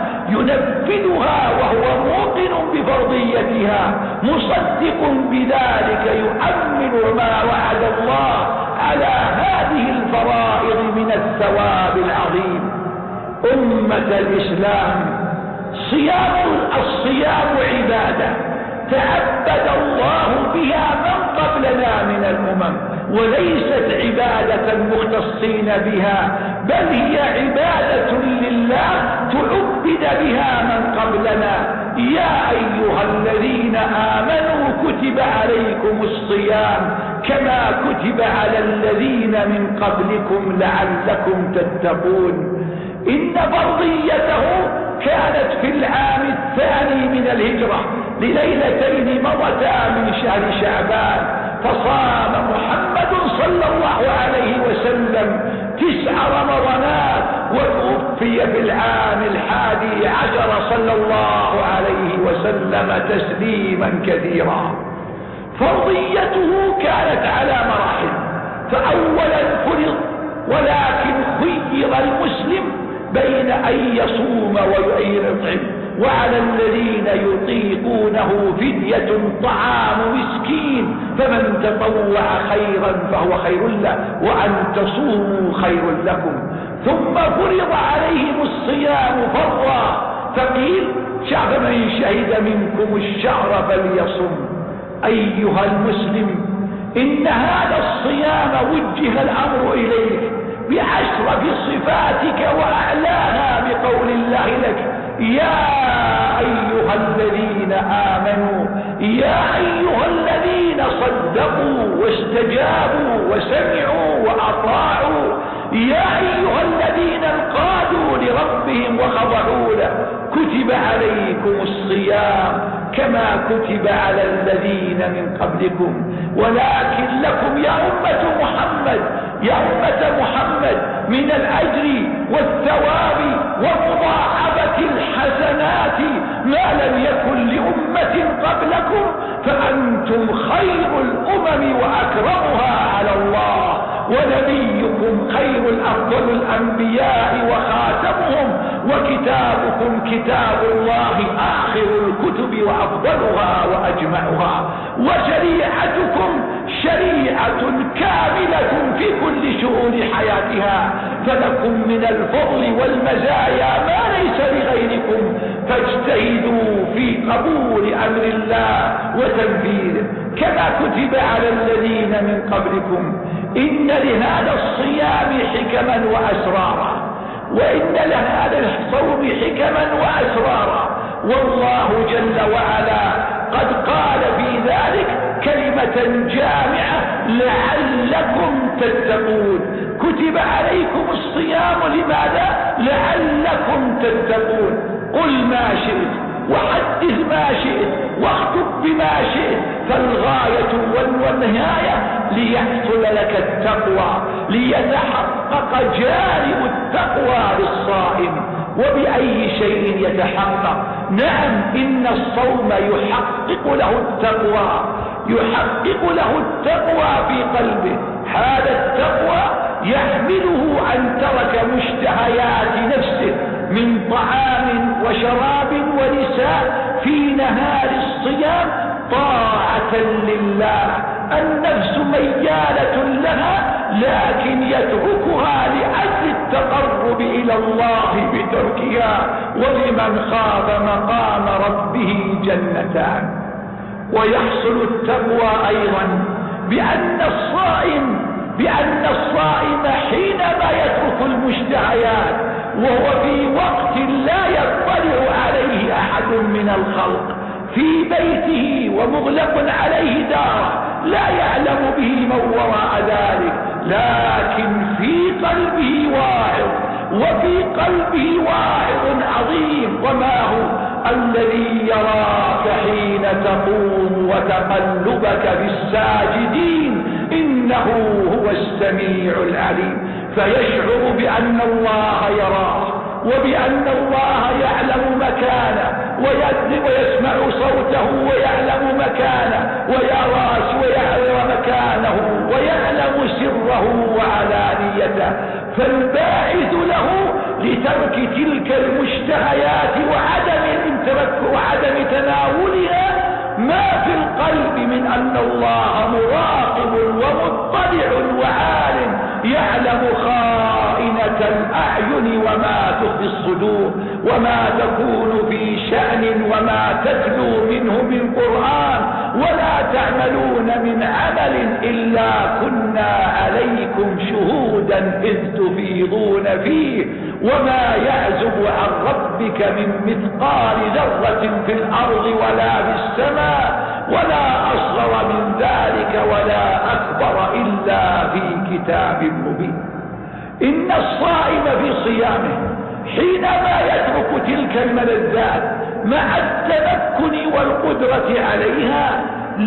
ينفذها وهو موقن بفرضيتها مصدق بذلك، يؤمن ما وعد الله على هذه الفرائض من الثواب العظيم. أمة الإسلام، صيام الصيام عبادة تعبد الله بها من قبلنا من الأمم، وليست عبادة مختصين بها، بل هي عبادة لله تعبد بها من قبلنا. يا أيها الذين آمنوا كتب عليكم الصيام كما كتب على الذين من قبلكم لعلكم تتقون. إن فرضيته كانت في العام الثاني من الهجرة لليلتين مضتا من شهر شعبان، فصام محمد صلى الله عليه وسلم تسع رمضانات وتوفي في العام الحادي عشر صلى الله عليه وسلم تسليما كثيرا. فرضيته كانت على مراحل، فأولا فرض ولكن خير المسلم بين أن يصوم ويطعم، وعلى الذين يطيقونه فدية طعام مسكين، فمن تطوع خيرا فهو خير له وأن تصوموا خير لكم. ثم فرض عليهم الصيام فرضا، فقيل شعب من شهد منكم الشهر فليصم. أيها المسلم، إن هذا الصيام وجه الأمر إليك بأشرف صفاتك وأعلاها بقول الله لك: يا أيها الذين آمنوا، يا أيها الذين صدقوا واستجابوا وسمعوا وأطاعوا، يا أيها الذين انقادوا لربهم وخضعوا له، كتب عليكم الصيام كما كتب على الذين من قبلكم ولكن لكم يا أمة محمد يا أمة محمد من الأجر والثواب ومضاعفة الحسنات ما لم يكن لأمة قبلكم، فأنتم خير الأمم وأكرمها على الله، ولو وأنتم الأفضل الأنبياء وخاتمهم، وكتابكم كتاب الله آخر الكتب وأفضلها وأجمعها، وشريعتكم شريعة كاملة في كل شؤون حياتها، فلكم من الفضل والمزايا ما ليس لغيركم، فاجتهدوا في قبول أمر الله وتنفيذه كما كتب على الذين من قبلكم. إن لهذا الصيام حكما وأسرارا، وإن لهذا الصوم حكما وأسرارا، والله جل وعلا قد قال في ذلك كلمة جامعة: لعلكم تتقون. كتب عليكم الصيام لماذا؟ لعلكم تتقون. قل ما شئت وحدث ما شئت واخطب بما شئت، فالغاية والنهاية ليحصل لك التقوى، ليتحقق جانب التقوى للصائم. وبأي شيء يتحقق؟ نعم، إن الصوم يحقق له التقوى، يحقق له التقوى في قلبه. هذا التقوى يحمله أن ترك مشتهيات نفسه من طعام وشراب ونساء في نهار الصيام طاعة لله. النفس ميالة لها، لكن يتركها لأجل التقرب إلى الله بتركها. ولمن خاف مقام ربه جنتان. ويحصل التقوى أيضا بأن الصائم بأن الصائم حينما يترك المشتهيات وهو في وقت لا يطلع عليه أحد من الخلق، في بيته ومغلق عليه داره، لا يعلم به من وراء ذلك، لكن في قلبه واعظ، وفي قلبه واعظ عظيم. وما هو؟ الذي يراك حين تقوم وتقلبك في الساجدين، إنه هو السميع العليم. فيشعر بأن الله يراه، وبأن الله يعلم مكانه، ويسمع صوته ويعلم مكانه، ويرى ويعلم مكانه، ويعلم سره وعلانيته. فالباعث له لترك تلك المشتهيات وعدم وعدم تناولها ما في القلب من أن الله مراقب ومطلع وعالم، يعلم خائنة الأعين وما تخفي الصدور، وما تكون في شأن وما تتلو منه من قرآن ولا تعملون من عمل إلا كنا عليكم شهودا إذ تفيضون فيه، وما يعزب عن ربك من مثقال ذرة في الأرض ولا في السماء ولا أصغر من ذلك ولا أكبر إلا في كتاب مبين. إن الصائم في صيامه حينما يترك تلك الملذات مع التمكن والقدرة عليها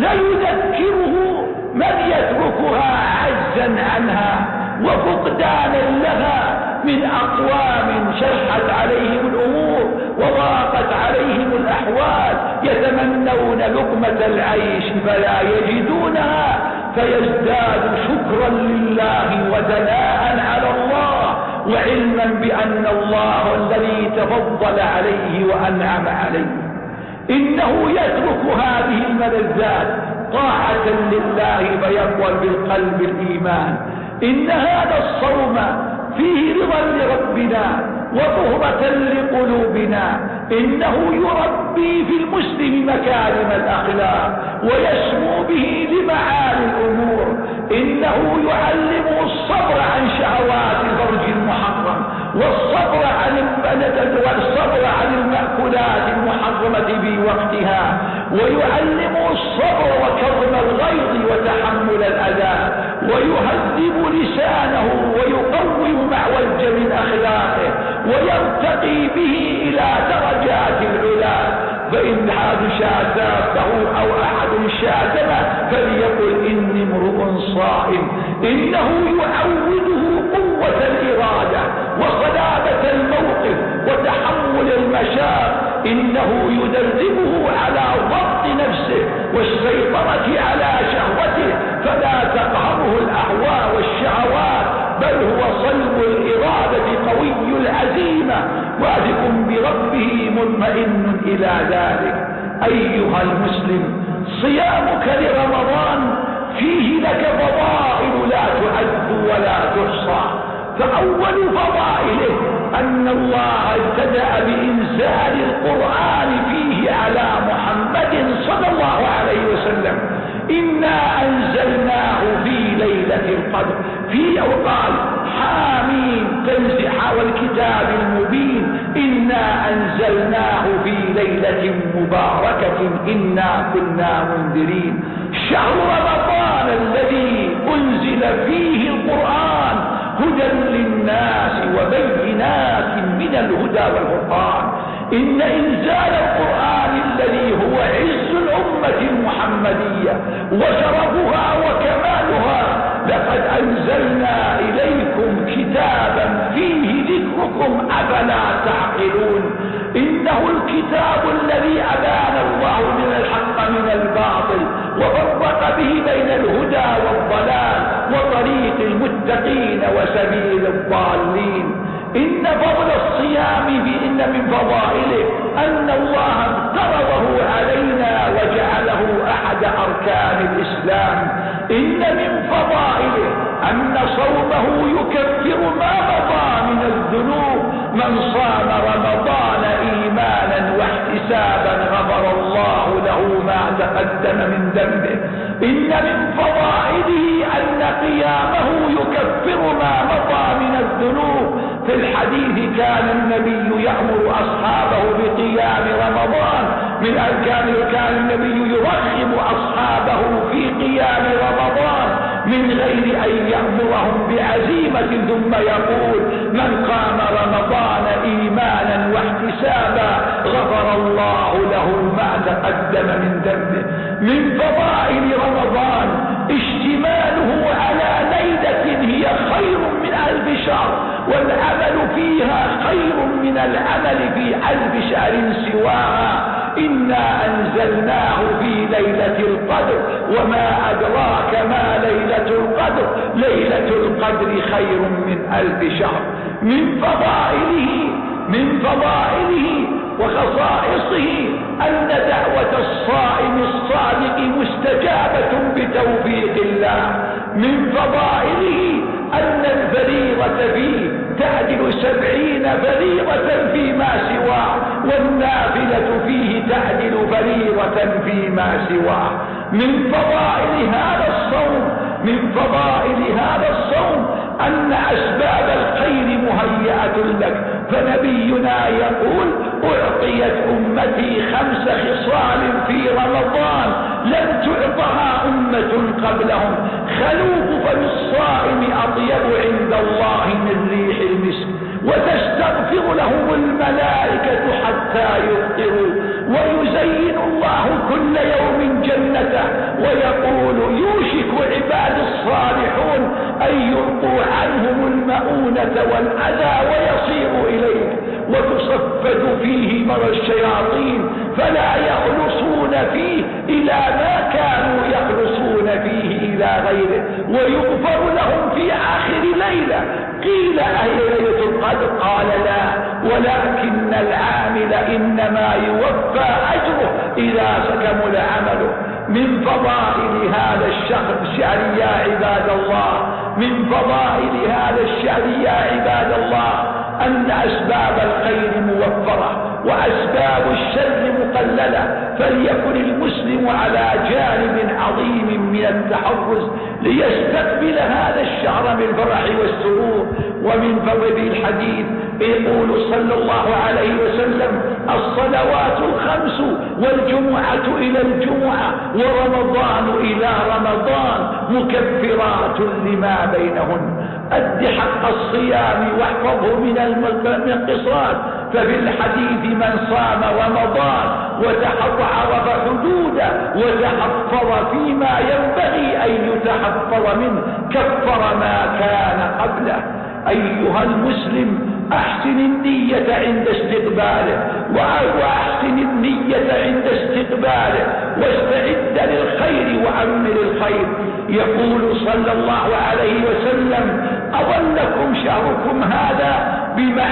ليذكره من يتركها عجزا عنها وفقدانا لها من أقوام شرحت عليهم الأمور وضاقت عليهم الأحوال، يتمنون لقمة العيش فلا يجدونها، فيزداد شكرا لله وثناء على الله، وعلما بأن الله الذي تفضل عليه وأنعم عليه. إنه يترك هذه الملذات طاعة لله فيقوى بالقلب الإيمان. إن هذا الصوم فيه رضا لربنا وطهرة لقلوبنا. إنه يربي في المسلم مكارم الأخلاق ويسمو به لمعالي الأمور. إنه يعلمه الصبر عن شهوات الفرج المحرم والصبر عن والصبر عن المأكولات المحرمة في وقتها، ويعلمه الصبر وكظم الغيظ وتحمل الأذى، ويهذب لسانه ويقوم معوج من أخلاقه ويرتقي به إلى درجات العلا. فإن هذا شاتمه أو أحد شاتمه فليقل إني امرؤ صائم. إنه يعوده قوة الإرادة وصلابة الموقف وتحمل المشاق. إنه يدربه على ضبط نفسه والسيطرة على شهوته، فلا تقهره الأهواء والشهوات، بل هو صلب قوي العزيمة واثق بربه مطمئن إلى ذلك. أيها المسلم، صيامك لرمضان فيه لك فضائل لا تعد ولا تحصى. فأول فضائله أن الله ابتدأ بإنزال القرآن فيه على محمد صلى الله عليه وسلم. إنا أنزلناه في ليلة القدر، في أوقات حامين تنزل والكتاب المبين، إنا أنزلناه في ليلة مباركة إنا كنا منذرين. شهر رمضان الذي أنزل فيه القرآن هدى للناس وبينات من الهدى والفرقان. إن إنزال القرآن الذي هو عز الأمة المحمدية وشرفها وكمالها، لقد أنزلنا إليكم كتابا فيه ذكركم أفلا تعقلون. إنه الكتاب الذي أبان الله من الحق من الباطل وفرق به بين الهدى والضلال وطريق المتقين وسبيل الضالين. إن فضل الصيام بإن من فضائله أن الله افترضه علينا وجعله أحد أركان الإسلام. إن من فضائله أن صومه يكفر ما مضى من الذنوب. من صام رمضان إيمانا واحتسابا غفر الله له ما تقدم من ذنبه. إن من فضائله أن قيامه يكفر ما مضى من الذنوب. في الحديث كان النبي يأمر أصحابه بقيام رمضان. من أركان كان النبي يرغب أصحابه في قيام رمضان من غير أن يأمرهم بعزيمة، ثم يقول: من قام رمضان إيمانا واحتسابا غفر الله له ما تقدم من ذنبه. من فضائل رمضان اشتماله على ليلة هي خير من ألف شهر، والعمل فيها خير من العمل في ألف شهر سواها. إنا أنزلناه في ليلة القدر، وما أدراك ما ليلة القدر، ليلة القدر خير من ألف شهر. من فضائله من فضائله وخصائصه أن دعوة الصائم الصادق مستجابة بتوفيق الله. من فضائله أن الفريضة فيه تعدل سبعين فريضة فيما سواه، والنافلة فيه تعدل فريضة فيما سواه. من فضائل هذا الصوم من فضائل هذا الصوم أن أسباب الخير مهيئة لك. فنبينا يقول: أعطيت أمتي خمس خصال في رمضان لم تعطها أمة قبلهم: خلوف فم الصائم أطيب عند الله من ريح المسك، وتستغفر لهم الملائكة حتى يفطروا، ويزين الله كل يوم جنته، ويقول: يوشك عباد الصالحون أن يلقوا عنهم المؤونة والأذى ويصيروا إليك، وتصفد فيه مر الشياطين فلا يخلصون فيه إلى ما كانوا يخلصون فيه إلى غيره، ويغفر لهم في آخر ليلة. قيل: أهي ليلة القدر؟ قال: لا، ولكن العامل إنما يوفى أجره إذا كمل عمله. من فضائل هذا الشهر يا عباد الله من فضائل هذا الشهر يا عباد الله أن أسباب الخير موفرة وأسباب الشر مقللة، فليكن المسلم على جانب عظيم من التحرز ليستقبل هذا الشهر بالفرح والسرور. ومن فضل الحديث يقول صلى الله عليه وسلم: الصلوات الخمس والجمعة إلى الجمعة ورمضان إلى رمضان مكفرات لما بينهن. أد حق الصيام واحفظه من المنقصات. ففي الحديث: من صام رمضان وتحفظ حدوده وتحفظ فيما ينبغي أن يتحفظ منه كفر ما كان قبله. أيها المسلم، أحسن النية عند استقباله، وأحسن النية عند استقباله، واستعد للخير وعمل الخير. يقول صلى الله عليه وسلم: أظلكم شهركم هذا بما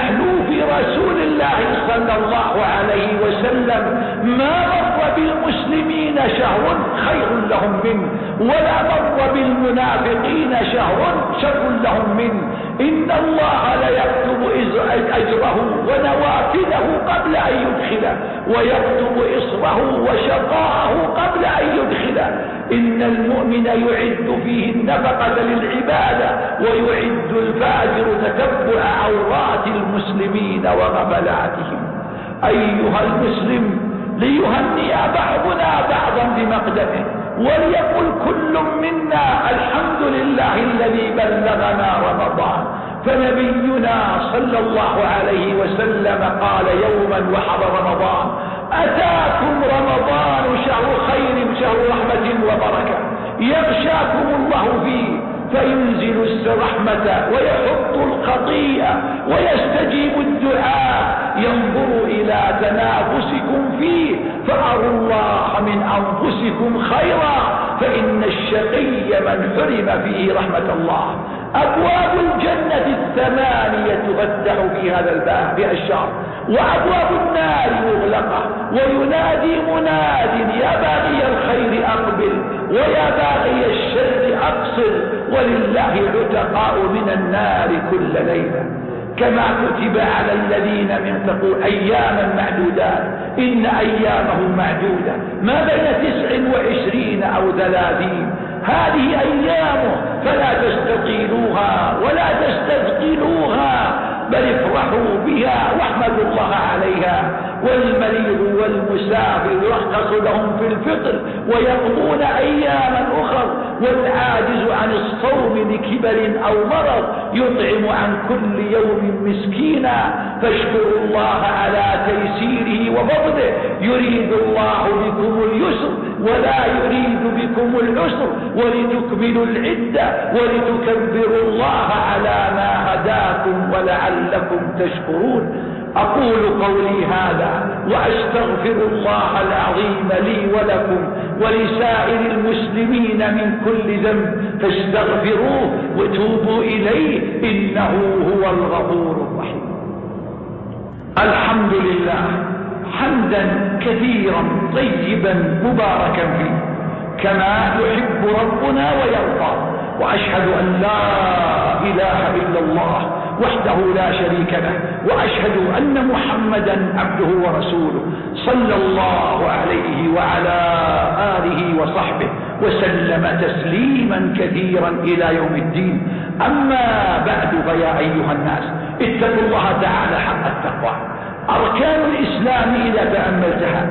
لرسول الله صلى الله عليه وسلم ما مر بالمسلمين شهر خير لهم منه ولا مر بالمنافقين شهر شر لهم منه. إن الله ليكتب أجره ونوافله قبل أن يدخله ويكتب إصره وشقاءه قبل أن يدخله. إن المؤمن يعد فيه النفقة للعبادة ويعد الفاجر تتبع عورات المسلمين وغفلاتهم. أيها المسلم، ليهنئ بعضنا بعضا بمقدمه وليقل كل منا الحمد لله الذي بلغنا رمضان. فنبينا صلى الله عليه وسلم قال يوما وحضر رمضان: أتاكم رمضان شهر خير شهر رحمة وبركة يغشاكم الله فيه فينزل الرحمة ويحط الخطيئة ويستجيب الدعاء، ينظر إلى تنافسكم فيه فأروا الله من أنفسكم خيرا، فإن الشقي من حرم فيه رحمة الله. أبواب الجنة الثمانية تفتح في هذا الباب الشهر، وأبواب النار مغلقة، وينادي مناد: يا باغي الخير أقبل ويا باغي الشر أقصر، ولله عتقاء من النار كل ليلة، كما كتب على الذين من تقول أياما معدودات. إن أيامه معدودة ما بين تسع وعشرين أو ثلاثين. هذه أيامه فلا تستطيلوها ولا تستثقلوها، بل افرحوا بها واحمدوا الله عليها. والمريض والمسافر يرخص لهم في الفطر ويقضون أياما أخر، والعاجز عن الصوم لكبر أو مرض يطعم عن كل يوم مسكينا. فاشكروا الله على تيسيره وفضله، يريد الله بكم اليسر ولا يريد بكم العسر، ولتكملوا العدة ولتكبروا الله على ما هداكم ولعلكم تشكرون. أقول قولي هذا وأستغفر الله العظيم لي ولكم ولسائر المسلمين من كل ذنب، فاستغفروه وتوبوا إليه إنه هو الغفور الرحيم. الحمد لله حمدا كثيرا طيبا مباركا فيه كما يحب ربنا ويرضى، وأشهد أن لا إله إلا الله وحده لا شريك له، وأشهد أن محمدا عبده ورسوله صلى الله عليه وعلى آله وصحبه وسلم تسليما كثيرا إلى يوم الدين. أما بعد، فيا أيها الناس اتقوا الله تعالى حق التقوى. أركان الإسلام إذا تأملتها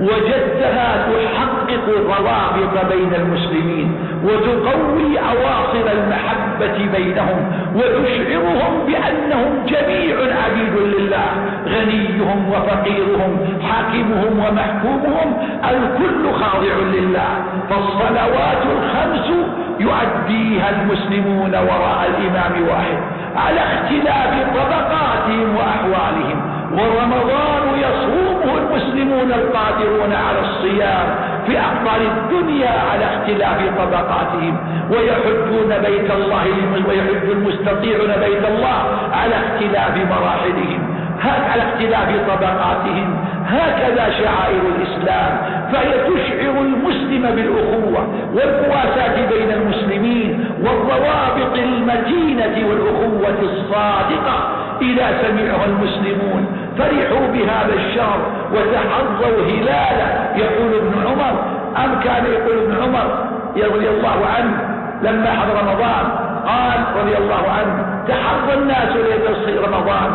وجدتها تحقق الروابط بين المسلمين وتقوي أواصر المحبة بينهم وتشعرهم بأنهم جميع عبيد لله، غنيهم وفقيرهم، حاكمهم ومحكومهم، الكل خاضع لله. فالصلوات الخمس يؤديها المسلمون وراء الإمام واحد على اختلاف طبقاتهم وأحوالهم، ورمضان يصومه المسلمون القادرون على الصيام في أقطار الدنيا على اختلاف طبقاتهم، ويحجون بيت الله ويحج المستطيعون بيت الله على اختلاف مراحلهم، على اختلاف طبقاتهم. هكذا شعائر الإسلام، فهي تشعر المسلم بالأخوة والمواساة بين المسلمين والروابط المتينة والأخوة الصادقة. إذا سمعها المسلمون فرحوا بهذا الشهر وتحظوا هلاله. يقول ابن عمر أم كان يقول ابن عمر رضي الله عنه لما حضر رمضان قال رضي الله عنه: تحظى الناس ليلة رمضان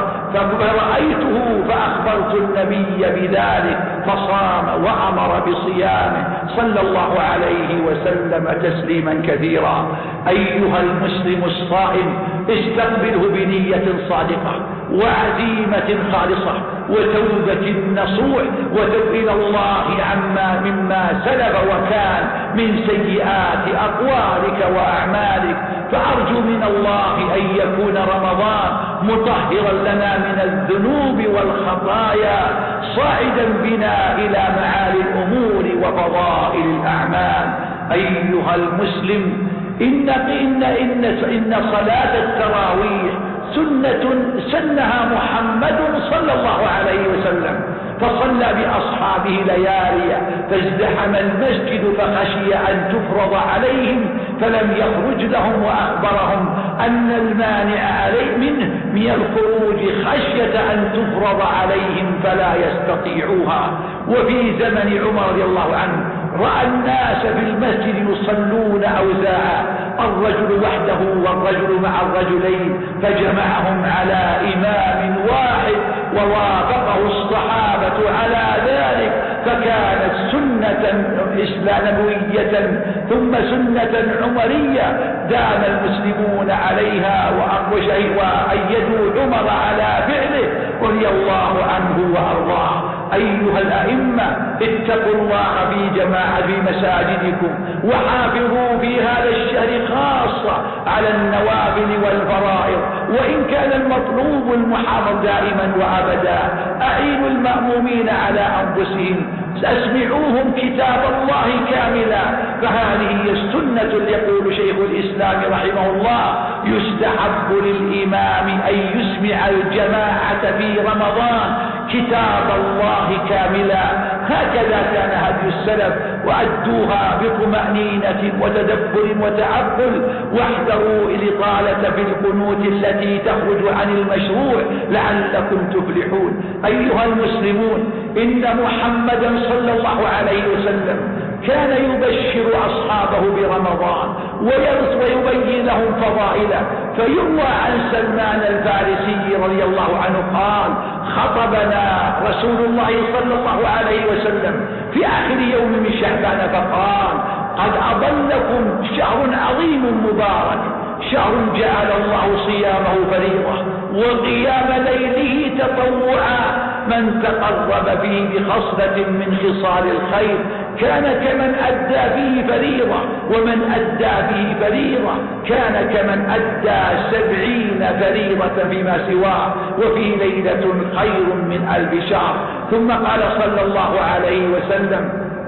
فرأيته فأخبرت النبي بذلك فصام وأمر بصيامه صلى الله عليه وسلم تسليما كثيرا. أيها المسلم الصائم استقبله بنية صادقة وعزيمة خالصة وتوبة نصوح، وتب إلى الله عما مما سلف وكان من سيئات أقوالك وأعمالك. فأرجو من الله أن يكون رمضان مطهرا لنا من الذنوب والخطايا، صاعدا بنا إلى معالي الأمور وفضائل الأعمال. أيها المسلم، إن, إن, إن, إن صلاة التراويح سنة سنها محمد صلى الله عليه وسلم، فصلى بأصحابه لياليا فازدحم المسجد فخشي أن تفرض عليهم فلم يخرج لهم، وأخبرهم أن المانع عليه منه من الخروج خشية أن تفرض عليهم فلا يستطيعوها. وفي زمن عمر رضي الله عنه رأى الناس في المسجد يصلون أوزاعا، الرجل وحده والرجل مع الرجلين، فجمعهم على إمام واحد ووافقه الصحابة على ذلك، فكانت سنة نبوية ثم سنة عمرية دام المسلمون عليها وأيدوا عمر على فعله رضي الله عنه وأرضاه. أيها الأئمة اتقوا الله في جماعة في مساجدكم، وحافظوا في هذا الشهر خاصة على النوافل والفرائض، وإن كان المطلوب المحافظ دائما وأبدا. أعينوا المأمومين على أنفسهم، أسمعوهم كتاب الله كاملا، فهذه هي السنة. يقول شيخ الإسلام رحمه الله: يستحب للإمام أن يسمع الجماعة في رمضان كتاب الله كاملا، هكذا كان هدي السلف، وأدوها بطمأنينة وتدبر وتعقل، واحذروا الإطالة في القنوت التي تخرج عن المشروع لعلكم تفلحون. أيها المسلمون، إن محمدا صلى الله عليه وسلم كان يبشر أصحابه برمضان ويبين لهم فضائله، فيروى عن سلمان الفارسي رضي الله عنه قال: خطبنا رسول الله صلى الله عليه وسلم في آخر يوم من شعبان فقال: قد أضلكم شهر عظيم مبارك، شهر جعل الله صيامه فريضة وقيام ليله تطوعا، من تقرب فيه بخصلة من خصال الخير كان كمن أدى فيه فريضة، ومن أدى فيه فريضة كان كمن أدى سبعين فريضة فيما سواه، وفي ليلة خير من ألف شهر. ثم قال صلى الله عليه وسلم: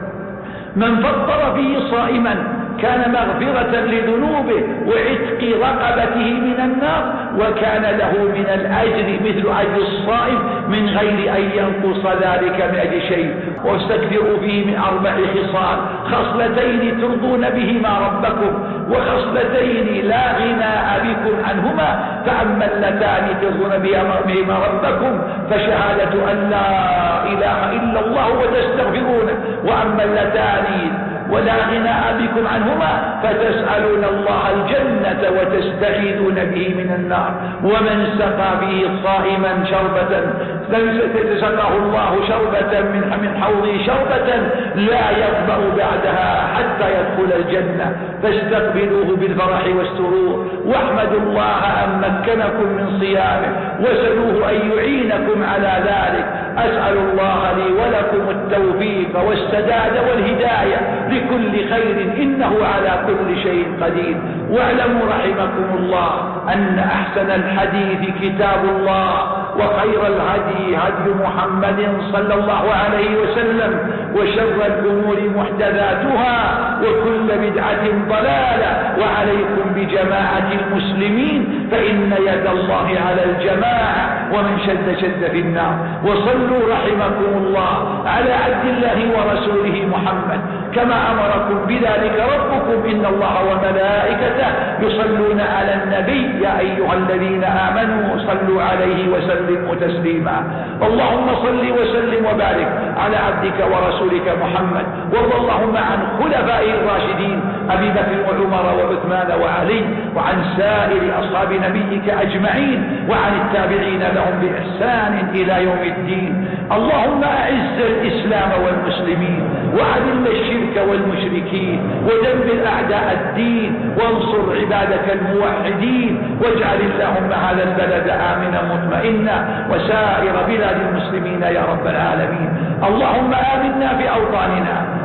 من فطر فيه صائما كان مغفرة لذنوبه وعتق رقبته من النار، وكان له من الأجر مثل أجر الصائم من غير أن ينقص ذلك من أجل شيء. واستكثروا فيه من أربع خصال: خصلتين ترضون بهما ربكم، وخصلتين لا غناء بكم عنهما، فأما اللتان ترضون بهما ربكم فشهادة أن لا إله إلا الله وتستغفرونه، وأما اللتان ولا غناء بكم عنهما فتسألون الله الجنة وتستعيذون به من النار. ومن سقى به صائما شربة سقاه الله شربة من حوضه شربة لا يظمأ بعدها حتى يدخل الجنة، فاستقبلوه بالفرح والسرور، واحمدوا الله أن مكنكم من صيامه، وسلوه أن يعينكم على ذلك. أسأل الله لي ولكم التوفيق والسداد والهداية لكل خير، إنه على كل شيء قدير. واعلموا رحمكم الله أن أحسن الحديث كتاب الله، وخير الهدي هدي محمد صلى الله عليه وسلم، وشر الأمور محدثاتها، وكل بدعة ضلالة. وعليكم بجماعة المسلمين فإن يد الله على الجماعة، ومن شد شد في النار. وصلوا رحمكم الله على عبد الله ورسوله محمد كما أمركم بذلك ربكم: إن الله وملائكته يصلون على النبي يا أيها الذين آمنوا صلوا عليه وسلموا تسليما. اللهم صل وسلم وبارك على عبدك ورسولك محمد، وارض اللهم عن خلفائه الراشدين أبي بكر وعمر وعثمان وعلي، وعن سائر أصحاب نبيك أجمعين، وعن التابعين لهم بإحسان إلى يوم الدين. اللهم أعز الإسلام والمسلمين، وأذل الشرك والمشركين، ودمر أعداء الدين، وانصر عبادك الموحدين، واجعل اللهم هذا البلد آمنا مطمئنا، وسائر بلاد المسلمين يا رب العالمين. اللهم آمنا في أوطاننا،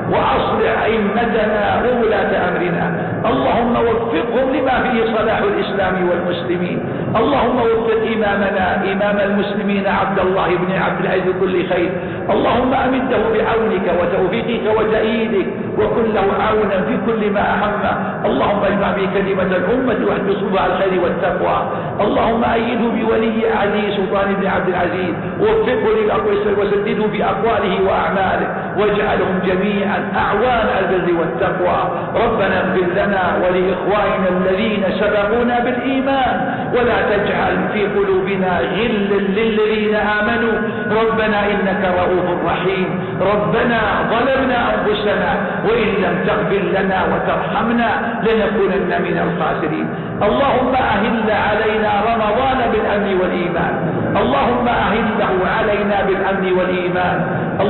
وأصلح أئمتنا وولاة أمرنا، اللهم وفقهم لما فيه صلاح الإسلام والمسلمين. اللهم وفق إمامنا إمام المسلمين عبد الله بن عبد العزيز بكل خير، اللهم أمده بعونك وتوفيقك وتأييدك وكن له عونا في كل ما أهمه. اللهم اجمع به كلمة الأمة واهد صبح الخير والتقوى. اللهم أيده بولي علي سلطان بن عبد العزيز، ووفقه للأقوال وسدده في أقواله وأعماله، واجعلهم جميعا أعوان البر والتقوى. ربنا اغفر لنا ولإخواننا الذين سبقونا بالإيمان، ولا تجعل في قلوبنا غلا للذين آمنوا. ربنا إنك رؤوف رحيم. ربنا ظلمنا أنفسنا وإن لم تغفر لنا وترحمنا لنكونن من الخاسرين. اللهم أهل علينا رمضان بالأمن والإيمان، اللهم أهله علينا بالأمن والإيمان،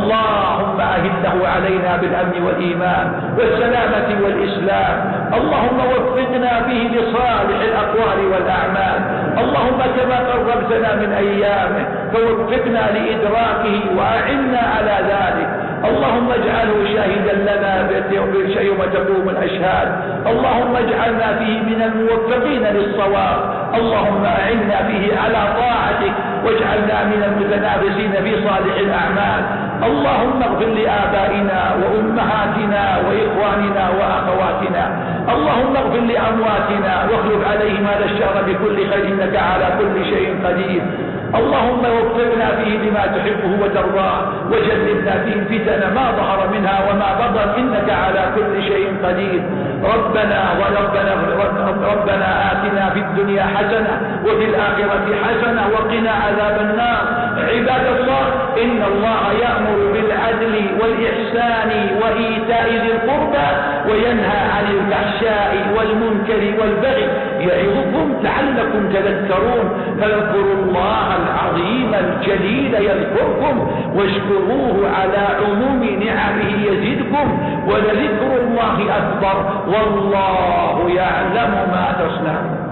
اللهم أهله علينا بالأمن والإيمان والسلامة والإسلام. اللهم وفقنا به لصالح الأقوال والأعمال. اللهم كما قربتنا من أيامه فوفقنا لإدراكه وأعنا على ذلك. اللهم اجعله شاهدا لنا يوم تقوم الأشهاد. اللهم اجعلنا فيه من الموفقين للصواب. اللهم أعنا فيه على طاعتك واجعلنا من المتنافسين في صالح الأعمال. اللهم اغفر لآبائنا وأمهاتنا وإخواننا وأخواتنا. اللهم اغفر لأمواتنا واخلف عليهم هذا الشهر بكل خير إنك على كل شيء قدير. اللهم وفقنا فيه لما تحبه وترضاه، وجنبنا فيه الفتن ما ظهر منها وما بطن إنك على كل شيء قدير. ربنا وربنا ربنا آتنا في الدنيا حسنة وفي الآخرة حسنة وقنا عذاب النار. عباد الله، إن الله يأمر بالعدل والإحسان وإيتاء ذي القربى وينهى عن الفحشاء والمنكر والبغي يعظكم لعلكم تذكرون. فاذكروا الله العظيم الجليل يذكركم واشكروه على عموم نعمه يزدكم ولذكر الله أكبر والله يعلم ما تصنعون.